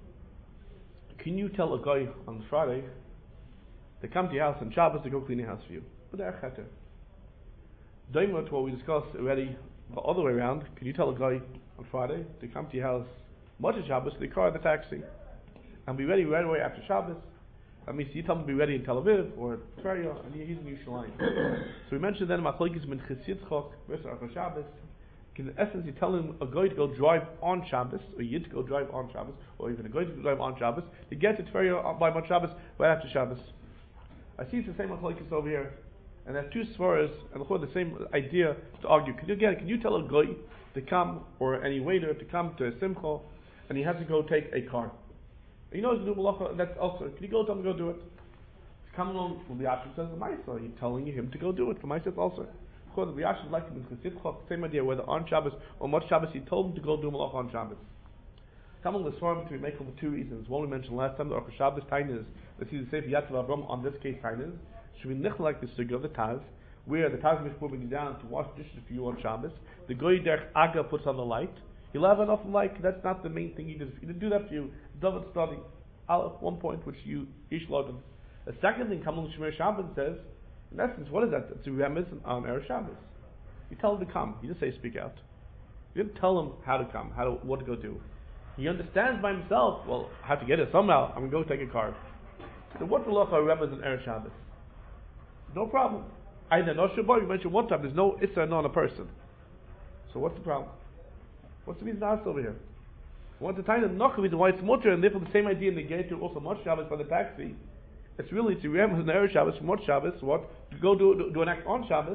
can you tell a guy on Friday to come to your house on Shabbos to go clean your house for you? But they're cheter. Daimler to what we discussed already, the other way around, can you tell a guy on Friday to come to your house much of Shabbos, the car, the taxi, and be ready right away after Shabbos? That means you tell him to be ready in Tel Aviv or Tveria, and he's in Yerushalayim. So we mentioned then Machlokes min Chis Yitzchok versus Archa Shabbos. In essence, you tell him a guy to go drive on Shabbos, or Yid to go drive on Shabbos, or even a guy to go drive on Shabbos, to get to Tveria by Mount Shabbos right after Shabbos. I see it's the same Machlokes over here, and there are two svaras, and the same idea to argue. Can you tell a guy to come, or any waiter to come to a simcha, and he has to go take a car? He knows to do malacha, that's also. Can you go tell him to go do it? Come along, well, the Yashin says, Maisa, you're telling him to go do it. For Maisa, it's also. The Yashin like the same idea, whether on Shabbos or much Shabbos, he told him to go do malacha on Shabbos. Come along, the svarim to be made for two reasons. One we mentioned last time, the Archa Shabbos Tainas, let's see the Sefer Yatzav Avram, on this case Tainas, should be nicht like the sugya of the Taz, where the Taz is moving down to wash dishes for you on Shabbos. The Goy Derech Aga puts on the light. He'll have enough light. That's not the main thing he did. He didn't do that for you. David study. Aleph, 1 point, which you ish lodim. The second thing, Kamel Shemir Shabbos says, in essence, what is that? It's a remez on Erev Shabbos. You tell him to come. You didn't say speak out. You didn't tell him how to come, what to go do. He understands by himself, well, I have to get it somehow. I'm going to go take a car. So what's the law of remez on Erev Shabbos? No problem. Either no Shabbat, you mentioned one time, there's no Issa on a person. So what's the problem? What's the reason to ask over here? I want to tell you the reason why it's mutter, and therefore the same idea in the gate to also much Shabbos by the taxi. It's really to remember the Erev Shabbos, much Shabbos, what? To go do an act on Shabbos.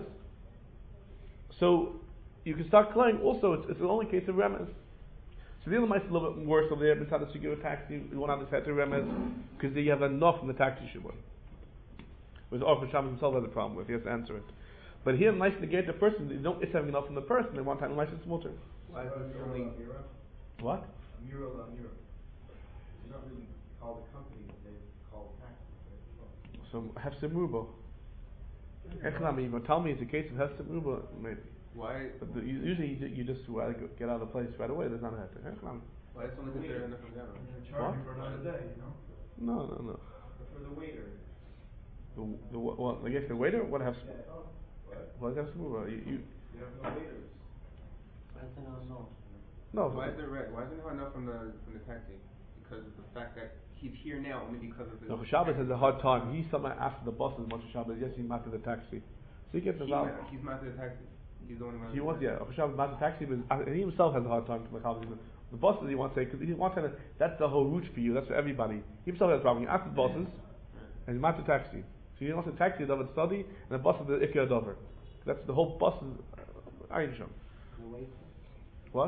So you can start claiming also it's the only case of remez. So the other might be a little bit worse over there, besides the secure taxi, you won't have the set of remez, because you have enough in the taxi shibur. Whereas Aruch Shabbos himself has a problem with. He has to answer it. But here, nice negate the person. They don't. It's having enough from the person. They want time nice it's mutter. Why is this only? What? Mural. It's not really called a company. They call it taxi. So Hefsem Rubo. Echnami, but tell me it's a case of Hefsem Rubo, maybe. Why? But usually you just get out of the place right away. There's not a Hefsem. Echnami. Why is someone considered enough from them? Charging for another day, No. But for the waiter. Well, I guess the waiter. What Hefsem? What? What Hefsem Rubo? You have no waiters. No. Why is there not enough from the taxi? Because of the fact that he's here now only because of his. No, Shabbos has a hard time. He's someone after the bus as much as Shabbos. Yes, he's after the taxi. So he gets involved. He's not the taxi. He's the one who. He wants, Shabbos not the taxi, but he himself has a hard time to make the buses. He wants to say because he wants to. That's the whole route for you. That's for everybody. He himself has a problem. He after the buses, and he's not the taxi. So he wants the taxi dover study, and the bus is the ikka dover. That's the whole bus is Einsham. What?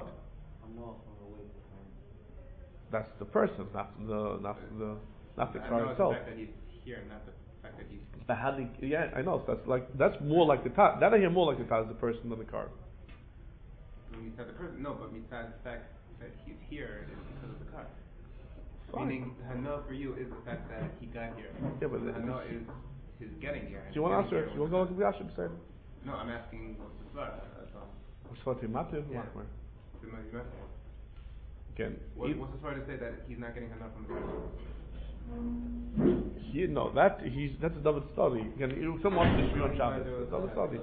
That's the person, not the car itself. The fact that he's here, not the fact that he's. Yeah, I know. So that's more like the tar. That I hear more like the tar is the person than the car. Mitzad the person, no, but mitzad the fact that he's here is because of the car. Fine. Meaning, hana for you is the fact that he got here. Yeah, but hana is his getting here. Do you want to answer? You want to go with the Yashim say? No, I'm asking what's the svar. That's all. What's what he matter? Again, what's the svar to say that he's not getting hana from the car? That's a double study. Again, someone wants to be on Shabbos. It's a double study.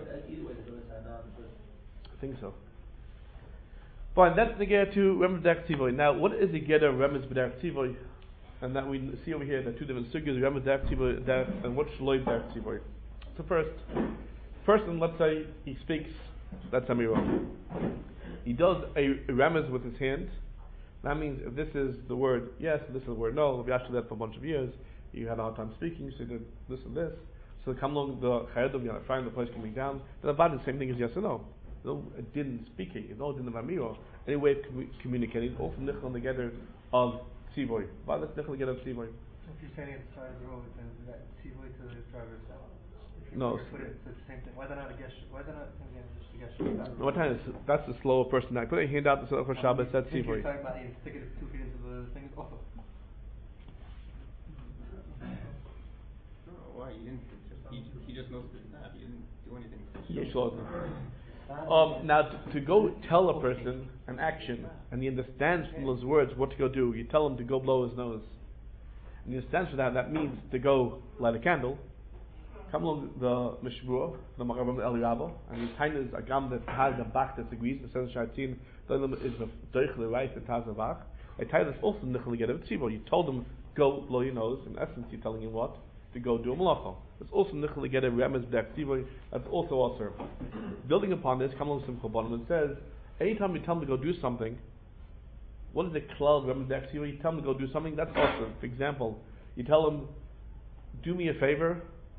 I think so. Fine, that's the get to Remes B'derech Tzivoy. Now, what is the get of Remes B'derech Tzivoy? And that we see over here, the two different sugyas, Remes B'derech Tzivoy, and what Shloi B'derech Tzivoy. So first, let's say he speaks, that's Amirah. He does a Remes with his hand. That means if this is the word yes, this is the word no. If you actually did that for a bunch of years, you had a hard time speaking, so you did this and this. So come along the Chayadim, you're finding the place coming down. Then about the same thing as yes or no. No, it didn't speaking. It all didn't have Amiro. Any way of communicating, all from Nichel together of Tzivoy. But let's Nichel together of Tzivoy. If you're standing at the side of the road, then is that Tzivoy to the driver's side? No. Put it to the same thing. Why not a gesture? Why not just a gesture? No, what time is that's the slower person. Put a hand out for Shabbos. That's Tzivoy. You're talking about you stick it 2 feet into the thing. Also. No, why? You didn't. He just knows the snap. You didn't do anything. Now to go tell a person an action, and he understands from those words what to go do. You tell him to go blow his nose, and he understands for that. That means to go light a candle. Come along the Mishbur, the Magarabim El Rabba, and the Tainus Agam that has a back that agrees. The says Shaitin, the is the Deichel right that has a back. A Tainus also Nichel get a Tzivo. You told him go blow your nose. In essence, you're telling him what to go do a malacha. It's also Nichel get a Remes B'derech Tzivo. That's also also. Building upon this, come along Simcha Banim and says, anytime you tell him to go do something, what is the klal Remes B'derech Tzivo? You tell him to go do something. That's awesome. For example, you tell him, do me a favor.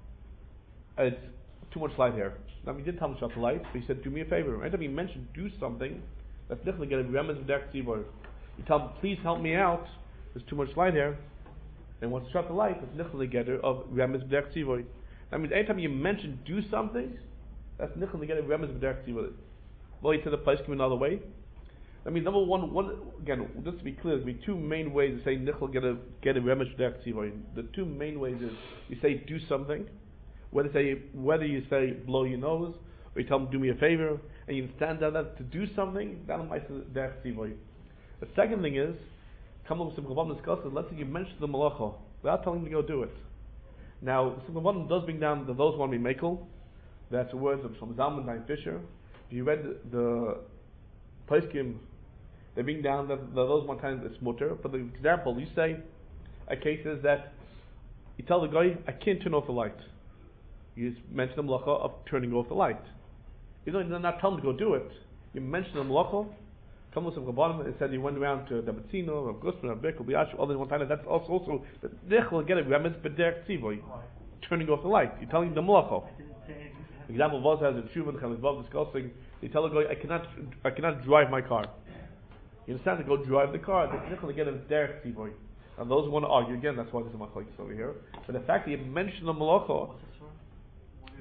It's too much light here. Now, he didn't tell him to shut the light, but he said, do me a favor. Anytime he mentioned do something, that's definitely going to be Remes B'derech Tzivoy. You tell him, please help me out, there's too much light here, and wants to shut the light, that's Nichel Getter of Remes B'derech Tzivoy. That means anytime you mention do something, that's Nichel Getter of Remes B'derech Tzivoy. Well, to the place come another way. I mean, number one, again, just to be clear, there's two main ways to say Nichel Getter Remes B'derech Tzivoy. The two main ways is you say do something, whether you say blow your nose, or you tell them do me a favor, and you stand down that to do something, that might be derech tzivoy. The second thing is, come up with some Chabam discusses, let's say you mention the malacha, without telling them to go do it. Now, some Chabam does bring down that those want to be mekel, that's the words of Shlomo Zalman and Fisher. If you read the Poskim, they bring down that those one time it's mutter. For the example, you say, a case is that, you tell the guy, I can't turn off the light. You just mention the malacha of turning off the light. You don't not tell him to go do it. You mention the malacha. Come with some Rabbanim and said he went around to Dabatzino, Rav Gusman, Rav Bekel, Biashu, all the one time. That's also the Nichel get a Remes B'derech Tzivoy, turning off the light. You're telling him the malacha. Example was as in Shuvah and Chalizvav discussing. You tell the guy, I cannot drive my car. You understand to go drive the car. The Nichel get a B'derech Tzivoy. And those who want to argue again, that's why there's a machlokes over here. But the fact that you mention the malacha.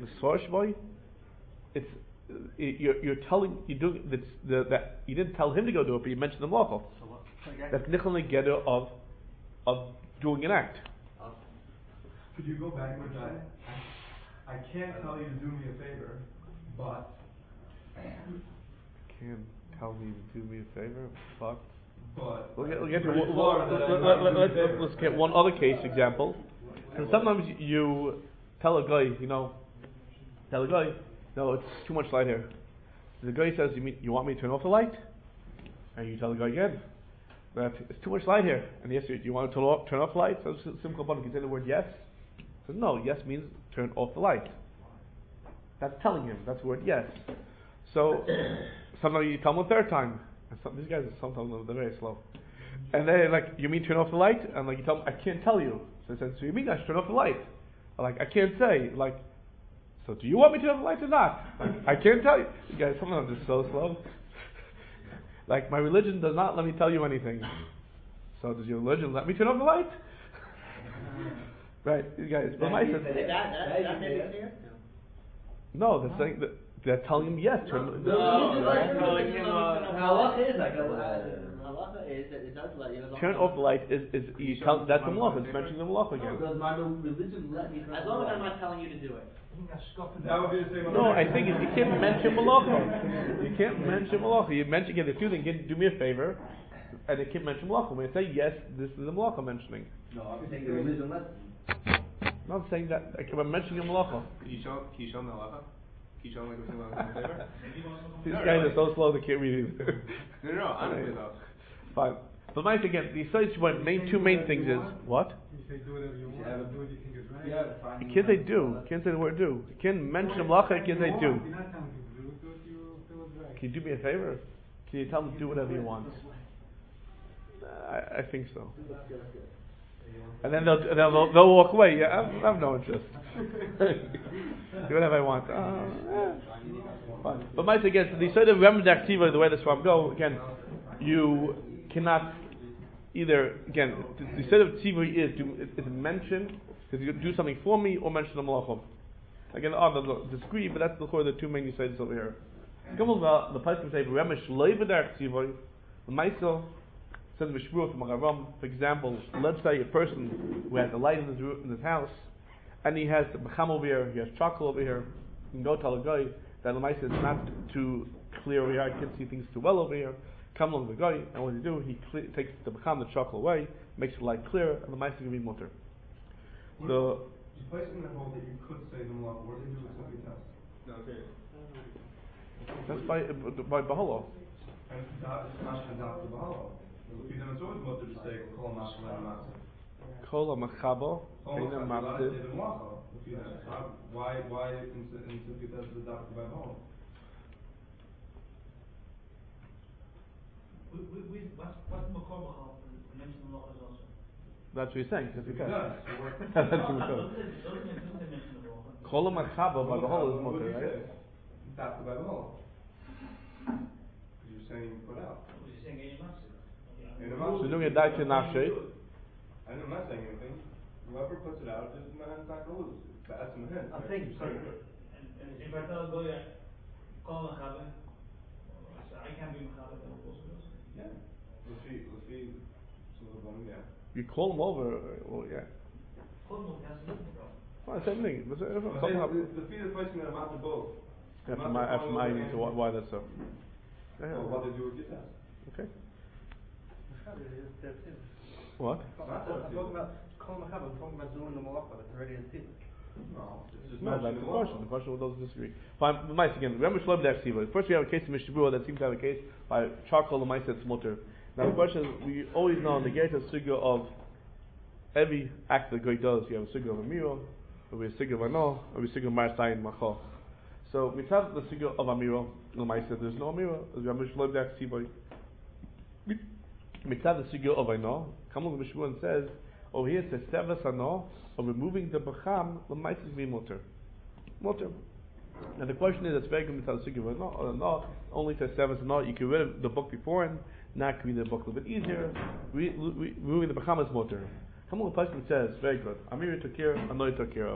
Misfarsh boy, it's you're telling you doing that you didn't tell him to go do it, but you mentioned the malacha. So what? That's nichol negeder of doing an act. Could you go back with that? I can't tell you to do me a favor, but. Can't tell me to do me a favor, but. But. We'll get to let's get one other case example. And sometimes you tell a guy, no, it's too much light here. The guy says, you want me to turn off the light? And you tell the guy again, that it's too much light here. And he asks you, do you want to turn off the light? So simple button, can you say the word yes? He says, no, yes means turn off the light. That's telling him, that's the word yes. So, sometimes you tell him a third time. And these guys sometimes they're very slow. And then you mean turn off the light? And you tell him, I can't tell you. So he says, so you mean I should turn off the light? I can't say. So do you want me to turn off the light or not? I can't tell you. You guys sometimes are just so slow. My religion does not let me tell you anything. So does your religion let me turn off the light? Right, you guys. But my sense, That made it clear? no, they're saying that they're telling him yes. Halacha is like halacha is that it does let you. Turn off the light is you tell that's the malacha. It's mentioning the malacha again. Does my religion let me? As long as I'm not telling you to do it. That would be the same. No, I think you can't mention malacha. You can't mention malacha. You mention again the two things. Do me a favor, and you can't mention malacha. When you say yes, this is the malacha mentioning. No, I'm saying the religion lets me. I'm not saying that. I'm mentioning a malacha. Can you show him the halacha? Can you show him a favor? These guys are so slow they can't read it. No, honestly though. Fine. But Mike, again, the two main things is what? You say do whatever you want, do what you think is right. You can't say do. You can't say the word do. You can't mention a malacha. You can't say do. You're not telling people to do what you feel is right. Can you do me a favor? Can you tell them to do whatever you want? I think so. And then they'll walk away. Yeah, I have no interest. Do whatever I want. Fine. But Mike, again, so the sort of remedy activa, the way this one go again, you cannot either again the sort of tzivui is mention because you do something for me or mention the malachim. Again, the disagree, but that's the two main usages over here. Come on, the person say remish leivadak tzivui, the Maisel says mishbuah from Magaram. For example, let's say a person who has a light in his house, and he has bacham over here, he has chocolate over here. You can go tell a guy that the Maisel is not too clear over here. I can't see things too well over here. Come along the guy, and what does he do? He takes the bacham, the chocolate away, makes the light clear, and the Maisel can be mutter. The place in the hole that you could say the malach, where they do it simply test. No, okay. That's by Baha'u'llah. And it's not the Baha'u'llah. It's always mutter to say kol machla matzah. Kol machabo, Almost eina not to say matzah. the malacha. Why in simply test is adopted by Baha'u'llah? What's Makom mentioned in Malachas also? That's what he's saying. That's what he's saying. Yes. That's what he's saying. Kol machabo by Baha'u'llah is mutter, right? It's adopted by Baha'u'llah. Because you're saying put out. Was he saying any matzah? So doing a daita nafshe. I'm not saying anything. Whoever puts it out, just my hand's not going to lose. That's my hand. I'm saying, and if I tell a guy, call him a I can't be mechaber, then of course it does. Yeah. Let's see. Yeah. You call him over, well, yeah. Call him over, that's a problem. Well, same thing. The fee is placing that amount of both. After my into why that's so. Well, what they do with your test. Okay. What? I'm talking about kol machab. I'm talking about doing the malacha. That's already a tip. No, it's just No, that's the question. The question doesn't disagree. Fine, the mice again. Remember Shlob Dachsiva. First, we have a case of Mishabua that seems to have a case by charcoal the mice that's mutter. Now, the question is, we always know in the Geta Sugya of every act that guy does, you have a Sugya of a Miro, or we have a Sugya of Ano, or we have a Sugya of Marsayin Macho. So, mitzvah the Sugya of Amiro, the mice said there's no Amiro, as Remember Shlob Dachsiva. Mitzvah the Sugya of Ano, come along the Mishabua and says, over here it says Sevas Ano, of removing the bacham, the mice is be mutter. Mutter. And the question is, it's very good mitzvah sugya or no, only says sevas and no. You can read the book before and not read the book a little bit easier. Removing the bacham is mutter. Come on, the person says, very good. Amir took care, Anoi took care of.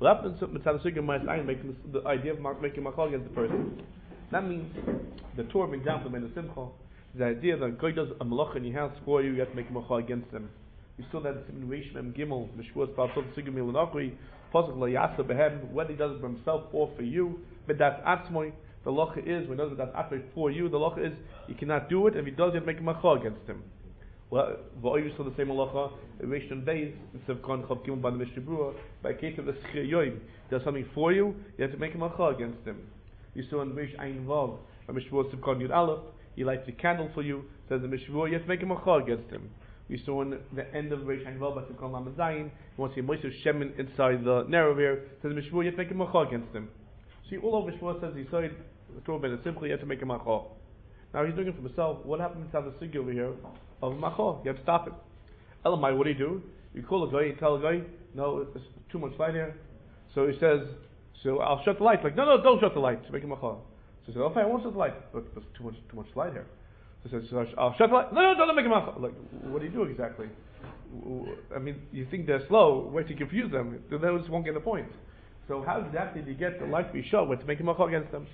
What happens to Mitzvah Sugya Ma'as Ayin, making the idea of making machal against the person? That means the Torah brings down from the Simcha the idea that God does a malach in your house for you, you have to make a machal against them. You saw that in Reish Mem Gimel, Mishpuas Pasuk Sugya Milanachri, Pasuk La Yasa Behem, whether he does it for himself or for you, but that's Atzmoy. The lacha is, when he does it that's Atzmoy for you, the lacha is, you cannot do it, and if he does, you have to make a machal against him. Well, you saw the same halacha in Reish Nun Beis, instead of Kon Chav Gimel by the Mishnah Berurah, by case of the Schir Yoim, does something for you, you have to make a machal against him. You saw in Reish Ayin Vav, by Mishnah Berurah Sivkon Yud Aleph, he lights a candle for you, says the Mishnah Berurah, you have to make a machal against him. We saw in the end of Reish Ayin Vav, by Sivkon Lamed Zayin, he wants to see Moshe Shemin inside the narrow here, says the Mishnah Berurah, you have to make a machal against him. See, all over Mishnah Berurah says he said, the Torah Ben simply, you have to make a machal. Now he's doing it for himself. What happens to have the sugi over here of machal? You have to stop it. Elamai, what do? You call a guy, you tell a guy, no, there's too much light here. So he says, so I'll shut the light. Like, no, don't shut the light. Make a machal. So he says, okay, I won't shut the light. But there's too much light here. So he says, so I'll shut the light. No, don't make a machal. Like, what do you do exactly? I mean, you think they're slow, wait to confuse them. They just won't get the point. So how exactly do you get the light to be shut to make a machal against them?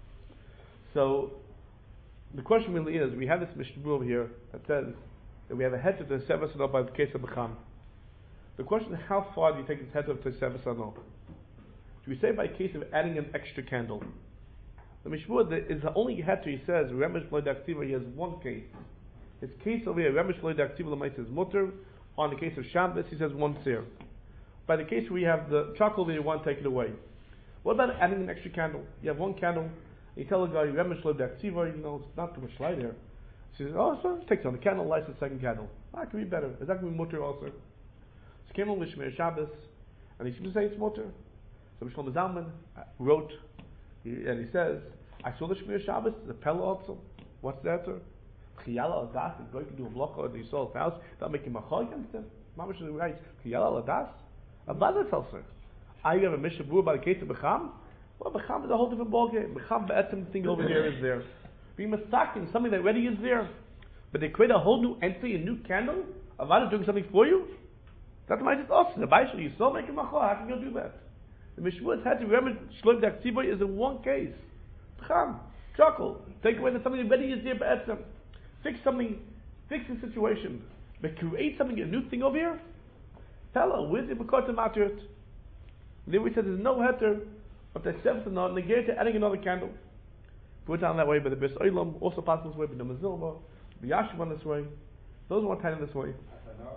So the question really is, we have this Mishnah Berurah here that says that we have a head to the Sefer Sanol by the case of Becham. The question is, how far do you take this head to the Sefer Sanol? Do we say by case of adding an extra candle? The Mishnah Berurah is the only head to, he says, Remesh Lo Daktiva, he has one case. His case over here, Remesh Lo Daktiva L'mais is mutter. On the case of Shabbos, he says one seer. By the case where you have the charcoal that you want taken away. What about adding an extra candle? You have one candle. You tell a guy, Remesh Lo Daktiva, it's not too much light here. He says, oh, so takes on the candle, lights the second candle. That could be better. Is that going to be mutter also? So came on with Shemir Shabbos, and he seems to say it's mutter. So Shlomo Zalman wrote, and he says, I saw the Shemir Shabbos, the Pella also. What's that, sir? Chiyala Adas is going to do a block and he saw his house, that'll make him a chol against him. Mamash writes, Chiyala Adas? Abada tells her. I have a Mishnah Berurah by the case of Becham. Well, Becham is a whole different ballgame. Becham Be'etzim, the thing over here is there. Being mistaken, something that already is there. But they create a whole new entity, a new candle. Avada doing something for you? That's my just us. The Baishal, you saw making machal. How can you do that? The Mishmuas had to remember Shloim Daktiboy is in one case. Becham, chuckle. Take away that something that already is there, Be'etzim. Fix something, fix the situation. But create something, a new thing over here? Tell her, where's the Bekot and Matrit? Then we said there's no heter of the seventh and not negate adding another candle. Put it down that way by the Bris Olam, also passes this way by the Mazilva, the Yashiv on this way. Those want time this way.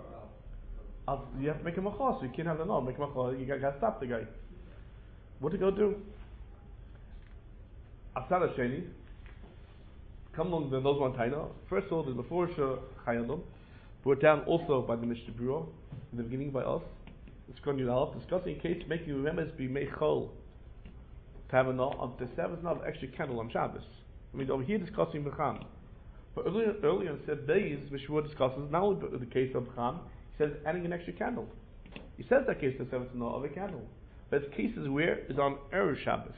You have to make him a chos, so you can't have the no, make him a chos, you gotta stop the guy. What to go do? Asad Sheni. Come along the those one taina. First of all, there's before Chayalim, brought down also by the Mishnah Berurah, in the beginning by us. It's going to help discussing in case making remembers be meichol to have a no on the seventh not extra candle on Shabbos. I mean over here discussing Becham. But earlier it said days Mishnah Berurah discusses not only the case of Becham, he says adding an extra candle. He says that case the seventh not of a candle. But the cases where is on Erev Shabbos.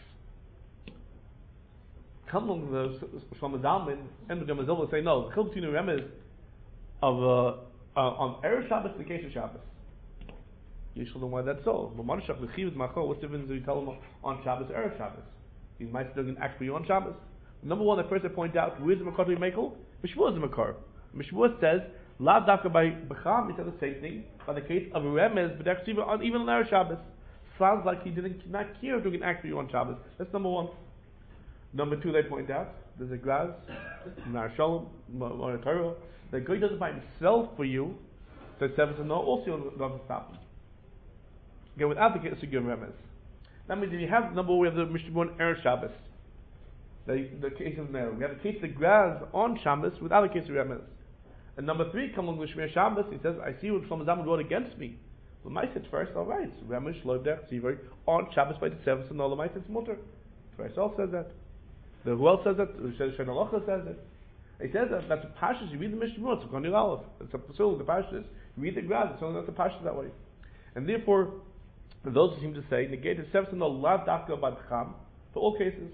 Come along the Shlomo Zalman and the Gemazilva say no. The chiluk between the remez of on Erev Shabbos and the case of Shabbos. You should know why that's so. But Manashach Lechiv Machor. What's the difference if you tell him on Shabbos Erev Shabbos? He might still act for you on Shabbos. Number one, the first I point out, where's the Makar to be Mekel? Mishmuah is the Makar. Mishmuah says La Dafka by Becham. He said the same thing by the case of remez, but actually on even on Erev Shabbos. Sounds like he didn't not care doing an act for you on Shabbos. That's number one. Number two, they point out, there's a Graz, Nar Shalom, Mar Torah, that God does it by himself for you, that seven to know, also doesn't stop him. Again, without the case of Remez. That means if you have, number one, we have the Mishnah Berurah Erev Shabbos, the case of Ner. We have the case of the Graz on Shabbos without the case of Remez. And number three, come along with Shmir Shabbos, he says, I see what Shlomo Zalman wrote against me. Well, my said first, alright, Remez, Shloim Derech Tzivor, on Shabbos by the seventh to know, my said mutter. First all says that. The Ruel says that, the Shana Locha says it. He says that that's a Pashas, you read the Mishnah Berurah, it's a Konir Aleph. It's a facility, the Pashas. You read the Graz, it's only not the Pashas that way. And therefore, those who seem to say, negate the seventh no lav dafka by Becham, for all cases.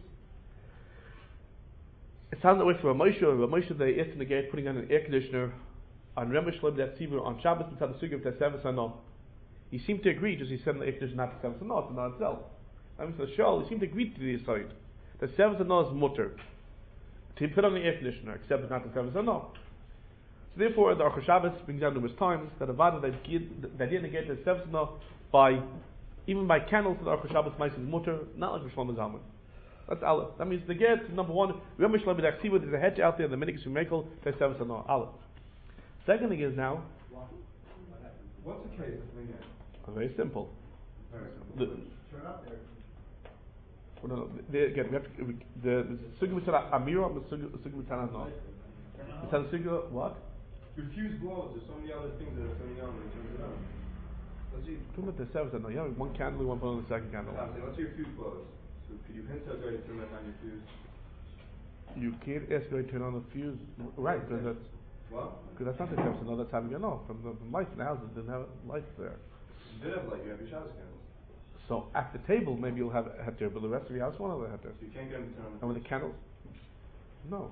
It sounds that way for Ramosha they asked to negate putting on an air conditioner on Remesh Shloim Derech Tzivor on Shabbos, inside the Sugi of the seventh no. He seemed to agree, just he said if there's not the 7th no, it's not itself. I mean, so Shal, he seemed to agree to the side. The 7th no is mutter. To put on the air conditioner, except it's not the 7th no. So therefore, the Aruch Shabbos brings down numerous times that Avada that didn't get the 7th no by even by candles to the Aruch Shabbos mice is mutter, not like Rishon Zalman. That's Aleph. That means the get number one. Remember Shlomo Daksiva, there's a hedge out there. The Minik Shumekel, there's 7th no Aleph. Second thing is now. What's the case of thing Very simple. Very simple. Turn up there. Well, no, again, we have to, the Sugi Mitzvah Amira, the Sugi Mitzvah no. Mitzvah Sugi, what? Refuse blows. There's so many other things that are turning on when it turns it on. Let's see. Talking about the 7th no, yeah, one candle, one put on the second candle. Let's see your fuse blows. So could you hint to a guy to turn back on your fuse? You can't ask a guy to turn on the fuse, right? Because that's What? because that's not the 7th no. That's having it off from the lights in the house. It didn't have lights there. You did have light. You have your Shabbos candles. So at the table, maybe you'll have a heter, but the rest of your house won't have a heter. So you can't get them to turn on. And with the candles, no.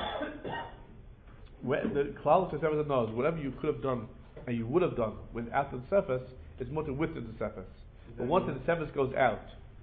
Where the klal to 7th no is whatever you could have done and you would have done without the sefes is mutter with the sefes. But once the sefes goes out,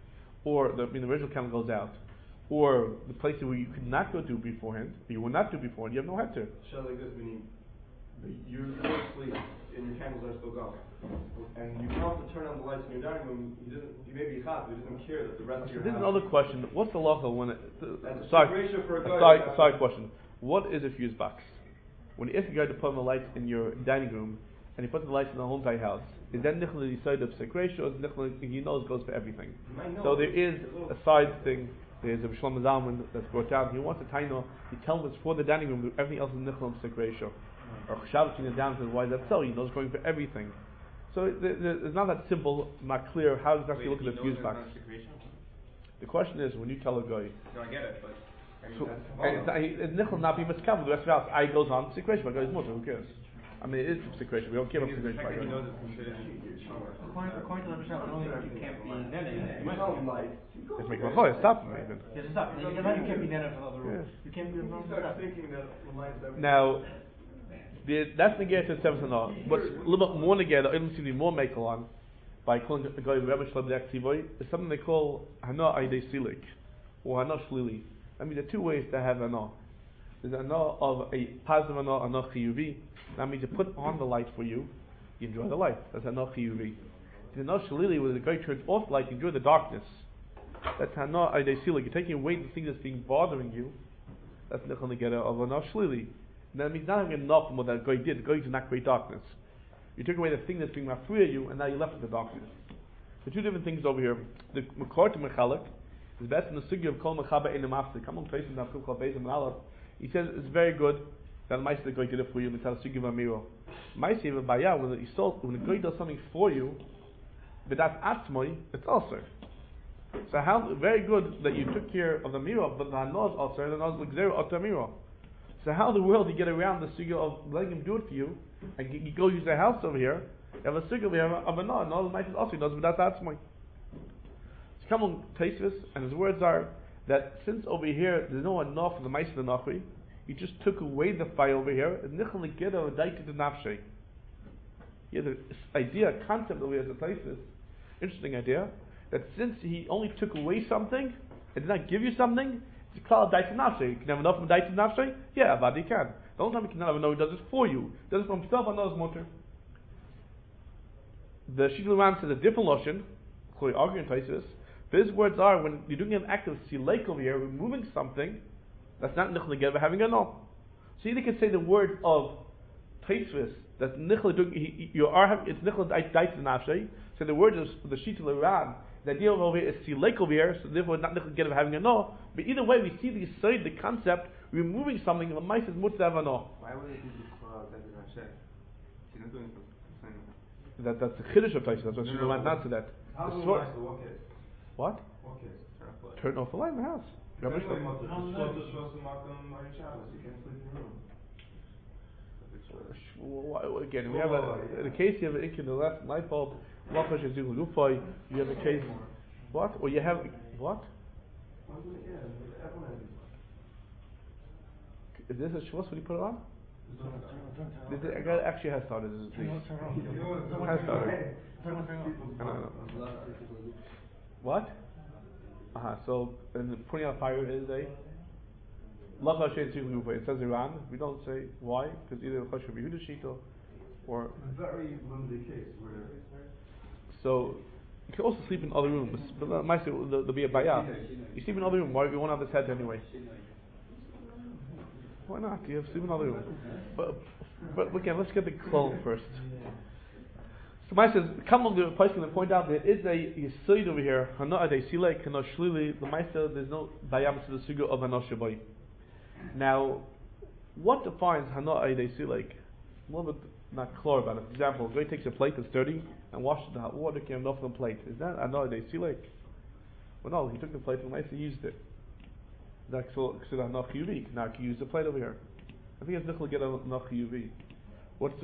or the original candle goes out, or the places where you could not go to beforehand, or you will not do beforehand, you have no heter. Shell like this, meaning you're asleep and your candles are still going. And you can also turn on the lights in your dining room. He may be hot, but he doesn't care that the rest of your This is house. another question. What's the law when it? That's a Side ratio for a guy. side question. What is a fuse box? When you ask a guy to put on the lights in your dining room, and he puts the lights in the whole entire house, is that nichel the side of sekresh, or is nichel he knows goes for everything? So there is a side thing. There's a Shlomo Zalman that's brought down. He wants a taino. He tells us for the dining room, everything else is nichel sekresh. Or Shabbos brings it down to why is that so? He knows going for everything. So it's not that simple, not clear how exactly you look at the fuse box. The question is, when you tell a guy, No, I get it, but I mean, so, that's and nichel not be miskam, the rest of the house, I goes on sekresh, but guy's mutter, who cares? I mean, it is sekresh. We don't care about sekresh by guy. According to the Mishnah, the only thing you can't be nene. Let's make a choy. Stop him even. Yes, stop. You can't be nene for the other room. Yes. You can't be the wrong start stuff. thinking that reminds everyone. Now, that's negate to 7th no. What's a little bit more negate, I don't see any more makel on, by calling the guy Rebbe Shlom Aktivoy, is something they call Hana Aidei Silik, or Hana Shlili. I mean, there are two ways to have Hana. There's Hana of a positive Hana, Hana Chiyuvi. That means you put on the light for you, you enjoy the light. That's Hana Chiyuvi. The Hana Shlili, where the guy turns off light, you enjoy the darkness. That's Hana Aidei Silik. You're taking away the thing that's being bothering you. That's Nechal Negeta of Hana Shlili. And that means not having enough from what that guy did. The guy did not create darkness. You took away the thing that's being mafriya you, and now you're left with the darkness. The two different things over here. The Makar to Mechalik is best in the sugya of Kol Mechaba in the Mafsik. Come on, place in the Afkul Kol Beis and Aleph. He says it's very good that Maisa the guy did it for you. It's a sugya of Amiro. Maisa even Baya, when the guy does something for you, but that's Atzmoi, it's also. So how very good that you took care of the Miro, but the Hanos also, and the Hanos L'Gzero Ot Miro. So how in the world do you get around the sugya of letting him do it for you, and you go use the house over here? You have a sugya over here of a no, the mice is also knows, but that's my. So come on, Taisvis, and his words are that since over here there's no enough for the mice and the nachri, you just took away the fire over here. And nichel negeda daiti the nafshe. He has an idea, a concept over here as a Taisvis, interesting idea, that since he only took away something and did not give you something. It's called daiti nafshe. You can have enough from daiti nafshe? Yeah, but he can. The only time he can have enough, he does it for you. He does it for himself and knows motor. The Shidduch Ram says a different lotion. Chloe arguing Taisus. His words are when you're doing an act of silek over here, removing something, that's not nichel neged, having a no. So you can say the word of Taisus that nichel doing it's nichel daiti nafshe. So the word is the Shidduch Ram. The idea over here is silek over here, so therefore not nichel neged having a no. But either way, we see the concept removing something. The mice is mutter have a no. Why would they do this daiti nafshe? He's not doing something. That's the chiddush of Taisus. That's what Shidduch Ram answer that. How do What? what case? What? What case? Turn off the light in the house. Anyway, Rabbi Shlomo. Mother, you're supposed to show some Malcolm on Shabbos. You can't sleep in your room. Again, we have in a case you have an ink in the left light bulb. You have a case. What? Or you have what? Is this a shvus when you put it on? The guy actually has started. This is has started. I know. What? So, and putting out fire is a it says Iran. We don't say why, because either Choshev Yehuda Shito or. Very limited case where. So, you can also sleep in other rooms. But there'll be a bayah. You sleep in other room. Why you won't have this head anyway? Why not? You have sleep in other room. But again, let's get the klal first. So Mike says, come along the place and point out there is a yisoid over here. Hana adei silek, hana shlili. The Meister, there's no bayam to the suga of anoshaboy. Now, what defines hana adei silek? A little bit not clear about it. For example, a guy takes a plate that's dirty and washes the hot water, came off the plate. Is that hana adei silek? Well, no, he took the plate and the Meister used it. That's so hana chiyuvi. Now, can you use the plate over here? I think it's difficult to get a hana chiyuvi. What's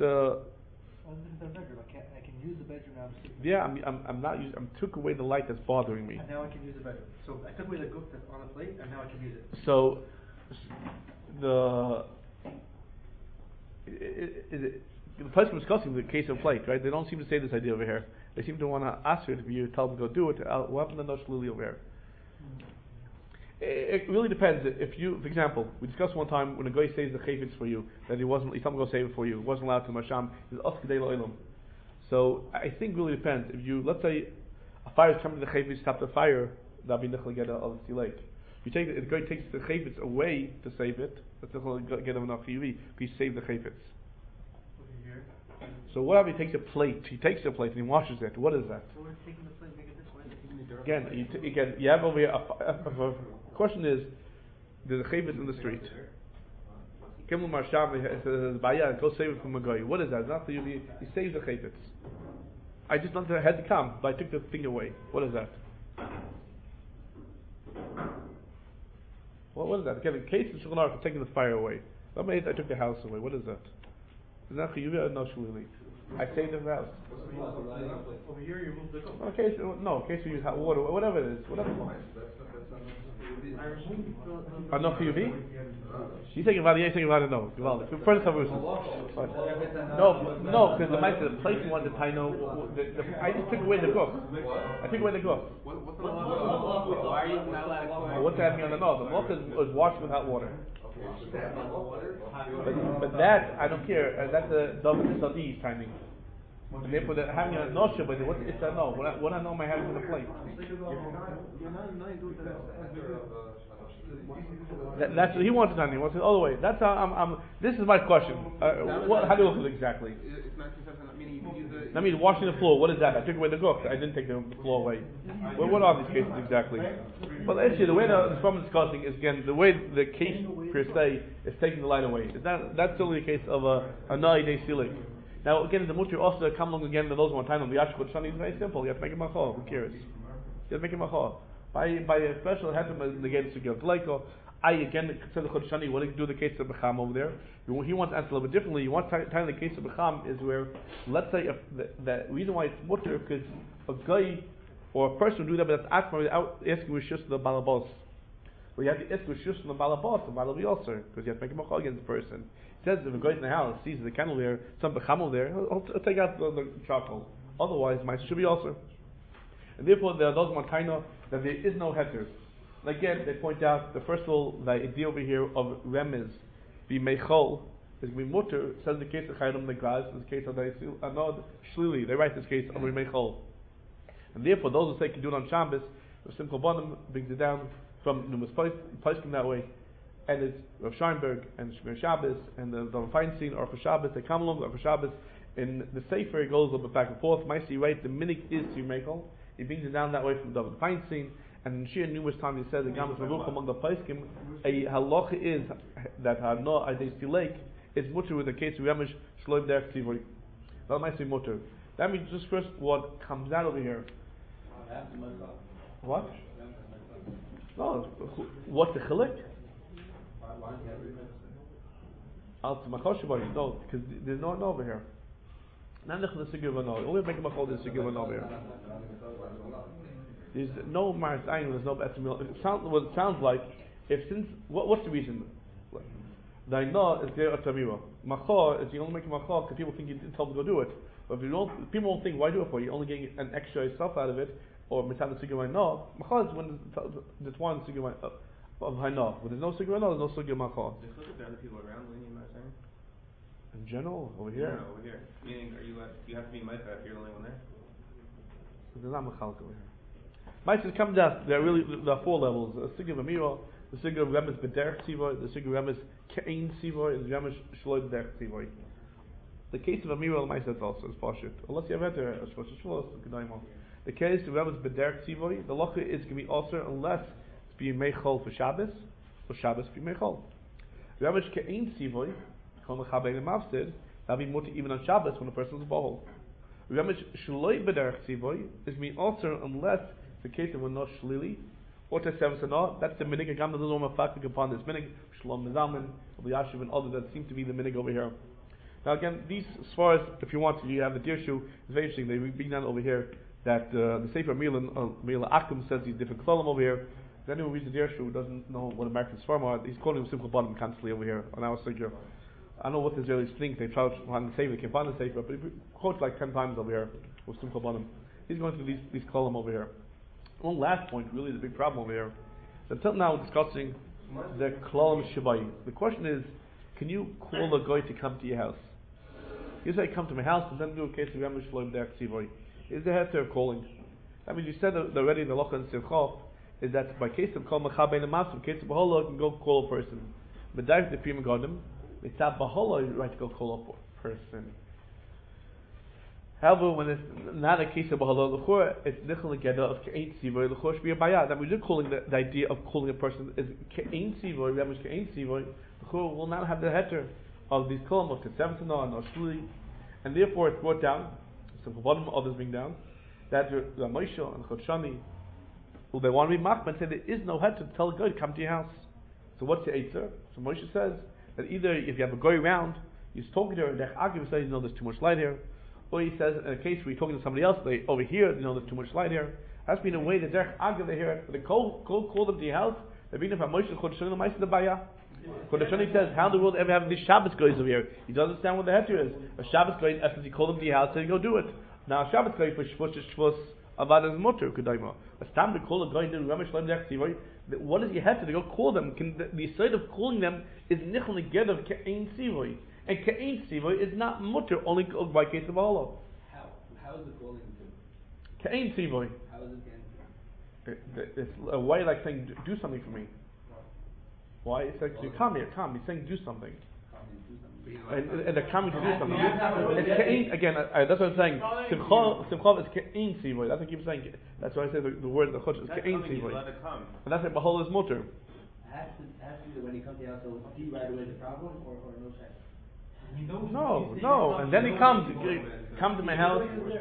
I can use the bedroom now. Yeah, I'm not using. I took away the light that's bothering me. And now I can use the bedroom. So I took away the goof that's on the plate, and now I can use it. So the place we're discussing the case of plate, right? They don't seem to say this idea over here. They seem to want to ask you if you tell them to go do it. What happened to Nosh Lili over here? It really depends. If you, for example, we discussed one time when a guy saves the chayvitz for you, that he told him to go save it for you, wasn't allowed to masham. He's askadei lo'ilam. So I think really depends. If you, let's say, a fire is coming to the chayvitz, stop the fire, that'll be nichel get of the lake. You take the guy takes the chayvitz away to save it, that's nichel get enough chiyuvi. He saved the chayvitz. So what if he takes a plate? He takes a plate and he washes it. What is that? So we're taking the plate, make it this way. Again, you have over here. The question is, there's a chayvitz in the street. Kimul Marsham says, "Baya, go save it from a guy." What is that? It's not the Yuvi. He saves the chayvitz. I just had to come, but I took the thing away. What is that? What is that? Again, in case of Shulchan Aruch, taking the fire away. That means I took the house away. What is that? Is that chiyuvi or no shulili? I saved the house. Over here, you move the goof. Okay, in case we use hot water, whatever it is, whatever. I removed the Not chiyuvi? You taking about the taking about it? No. First time no, because the place you wanted I know. I just took away the goof. I took away the goof. Why are you not allowed to? What's happening on the nose? The milk is washed with hot water. But that I don't care. That's a David Sadi timing. And therefore, having a nosha, but what it's a no. What I know, am I having in the plate? That's what he wants to tell me. He wants it all the way. That's how this is my question. How do you look at it exactly? That means washing the floor. What is that? I took away the goof. I didn't take the floor away. What are these cases exactly? Well, actually, the way the problem is discussing is again the way the case per se is taking the light away. That's only the case of a na'idei ceiling. Now again, the mutter also come along again to those one time on the Yashkot Shani is very simple. You have to make a machor. Who cares? You have to make a machor by a special hetem against the guilt. I again consider the Shani. What do you do the case of Becham over there? He wants to answer a little bit differently. He wants to tell the case of Becham is where, let's say, if the reason why it's mutter because a guy or a person will do that, but that's asking without asking rishus to the balabos. Well, you have to ask rishus from the balabos, and balabos also, because you have to make a machal against the person. It says if a guy in the house sees the candle there, some Becham over there, he'll take out the charcoal. Otherwise, my should be also. And therefore, there are those mataino that there is no heter. Again, they point out the first of all the idea over here of remez be mechol is be mutter. Says the case of Chayim Negaz, in the case of Anod Shlili. They write this case of mechol, and therefore those who say can do it on Shabbos, the simple bottom brings it down from Numas Paiskim that way, and it's Rav Scheinberg and Shmir Shabbos and the Feinstein or for Shabbos. They come along for Shabbos. In the Sefer it goes a little bit back and forth. Maisi right, the minik is to mechol. He brings it down that way from David Feinstein. And in Shir numerous times he says the Gamas Maruch among the Paiskim, a halacha is that Hano Adesi Lake is mutter with the case of Ramesh Shloim Der Ktivoi. That might say mutter. That means just first what comes out over here. What? No, what's the chilek? Al Tzmachoshavai, no, because there's no over here. Nanach the Sigir Vano. Only make a machol the Sigir Vano over here. There's no Maris Ayin, there's no Betzimil. What it sounds like, if since, what's the reason? The Haina is there Tamira. Macha is you only make macha because people think you didn't tell them to go do it. But if you don't, people won't think why do it for you. You're only getting an extra stuff out of it, or mitzvah sugya Haina. Macha is when there's one sugya of Haina. When there's no sugya Haina, there's no sugya Macha. Just look at the other people around, Lenny, am I saying? In general, over here. No, over here. Meaning, you have to be Micah if you're the only one there? There's not Machalik over here. Ma'ases come down. There are four levels: the sugya of Amira, the sugya of Remes B'derech Tzivoy, the sugya of Remes Ke'ein Tzivoy, and the Remes Shloi B'derech Tzivoy. The case of Amira, the Ma'ases also is Pashut. Unless you have Heter, the case of Remes B'derech Tzivoy, the locha is going to be also unless it's being Meichol for Shabbos, or Shabbos being Meichol. Remes Ke'ein Tzivoy, Kol Mechabein and Mafsid, that'll be mutter even on Shabbos when the person is a bohol. Remes Shloi B'derech Tzivoy is going to be also unless the case of when not shlili, or tesevus or not, that's the minig. Agam doesn't know mafakik upon this minig. Shalom Mizalman, Yashiv, and others that seem to be the minig over here. Now again, these as far as if you want to, you have the Dirshu. It's very interesting. They bring down over here that the Sefer Milan Akum says these different kolam over here. If anyone reads the Dirshu who doesn't know what American Sfarm are, he's quoting them Simcha Bottom constantly over here on our Sefer. I don't know what the Israelis think. They try to find the Sefer, they can't find the Sefer, but he quotes like 10 times over here with Simcha Bottom. He's going through these kolam over here. One last point, really the big problem over here. Until now we're discussing the Klolam Shavai. The question is, can you call a guy to come to your house? You say come to my house and then do a case of Remes Shloim Derech Tzivoi. Is there heter of calling? I mean, you said already in the Locha and Simcha is that by case of Kol Mechabein and Masim, case of Bahola, you can go call a person. But direct the Prima Godim, it's not Bahola, you're right to go call a person. However, when it's not a case of Bahala L'chor, it's Nichol Negeda of Ke'ein Tzivoy, L'chor should be a Bayad. And we're just calling the idea of calling a person is Ke'ein Tzivoy, Remesh Ke'ein Tzivoy, L'chor will not have the heter of these kolam of Ketzevtanah and Oshli, and therefore it's brought down, some Chavadim, others bring down, that Ramosha and Chodshani, who they want to be Machman, say there is no heter to tell a guy to come to your house. So what's the Eitzer? So Moshe says that either if you have a guy around, he's talking to her, and Dech Agiv says, there's too much light here. Or he says, in a case where you're talking to somebody else, they over here, there's too much light here. That's been a way that they're arguing here. But they call them to your house. They've been from Moshe Chodeshani L'Maisa the Baya. Chodeshani says, how in the world ever have these Shabbos guys over here? He doesn't understand what the heter is. A Shabbos guy, as he call them to your house, then you go do it. Now a Shabbos guy for Shvus Avad is Mutter Kedayma. It's time to call a guy to Remesh Shlom Derech Tzivoi. What is your heter to go call them? The side of calling them is Nichol Neged of Ke'ein Tzivoi. And Ke'ein Tzivoy is not mutter, only by case of Allah. How is it calling to? Ke'ein Tzivoy. How is it getting to? It's a way like saying, do something for me. Why? It's like, you come here, come. He's saying, do something. And they're coming to do something. It's Ke'ein, again, that's what I'm saying. Simcha is Ke'ein Tzivoy. That's what I keep saying. That's why I say the word, the Chodsh is Ke'ein Tzivoy. And that's like Bahol is mutter. Has to be that when he comes to the house, he'll see right away the problem, or no check? No, and then he comes, come to my house.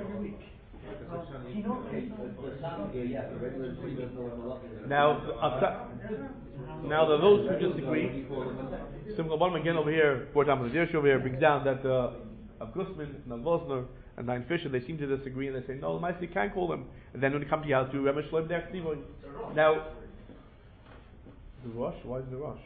Now there are those who disagree. Simcha Bottom again over here, brought down the Dirshu over here, brings down that of Gusman, and Vosner, and Nine Fisher, they seem to disagree, and they say, no, the Maisi can't call them. And then when you come to your house, do Remesh Shloim Derech Tzivoi. Now, the Rosh? Why is the Rosh?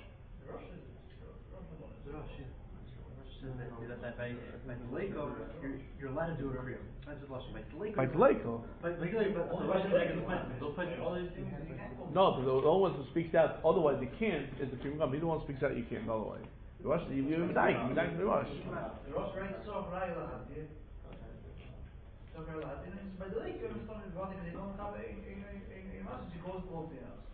That by Deleko, you're allowed to do whatever you want. That's the Lashon. By Deleko? But the Russian they'll put all these things. No, but the only one who speaks out, otherwise they can't, is the Prima Gam. He's the one who speaks out, you can't, otherwise. The Rosh, you Medayik the Rosh. The Rosh writes so Rai Lahad, yeah? So Lahad, and by Deleko, you're understanding the because they don't have a message, he goes to the house.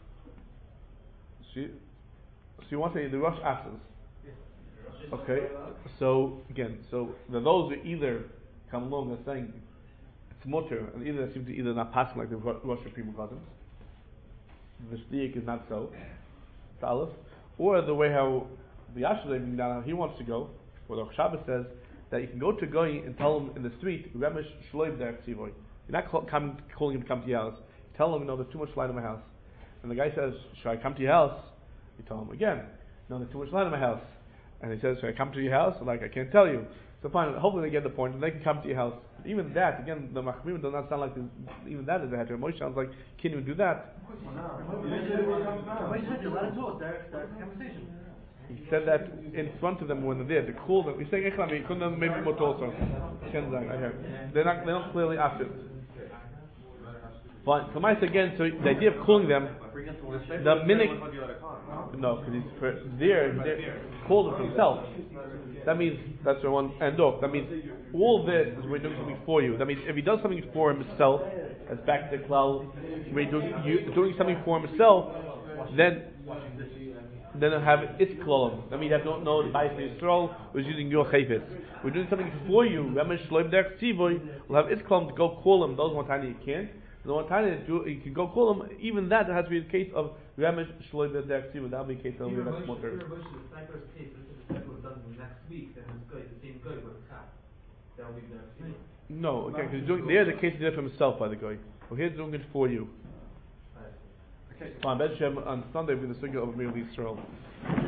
So you want to say the Rosh asks. Okay, so again, there are those who either come along and saying it's mutter, and either seem to either not pass like the Rosh Prima Gadim, the Shliach is not so, it's Aleph, or the way how the Yashav he wants to go, where the Shabbos says that you can go to a guy and tell him in the street, Remesh Shloim Derech Tzivoi. You're not calling him to come to your house. Tell him, there's too much light in my house. And the guy says, should I come to your house? You tell him again, there's too much light in my house. And he says, should I come to your house? Like, I can't tell you. So fine, hopefully they get the point, and they can come to your house. Even that, again, the Machmim does not sound like even that is a heter. Moshe sounds like, can't even do that. Moshe said you're allowed to talk, direct conversation. He said that in front of them when they're there. They call them. He's saying Echlam. He couldn't maybe more also. They're not clearly after. Fine. So again. So the idea of calling them. The minute. No, because he's they're called him for himself. That means that's the one. And look, that means all this is we're doing something for you. That means if he does something for himself, that's back to Klal. We're doing something for himself, then he'll have its klolim. That means you have no the Bais Yisrael was using your chayfetz. We're doing something for you. Remesh Shloim Derech Tzivoy will have its klolim to go call him. Those one time you can't. The one time you can go call him. Even that has to be the case of Remesh Shloim Derech Tzivoy. That will be the case of Remesh Motor. Next week, then it's good. The same guy with a cap. That will be the. No, okay, because doing there the case he did it for himself by the guy. Well, here's doing it for you. Fine, Bet Shem on Sunday will be the sugya of Mir Yisrael.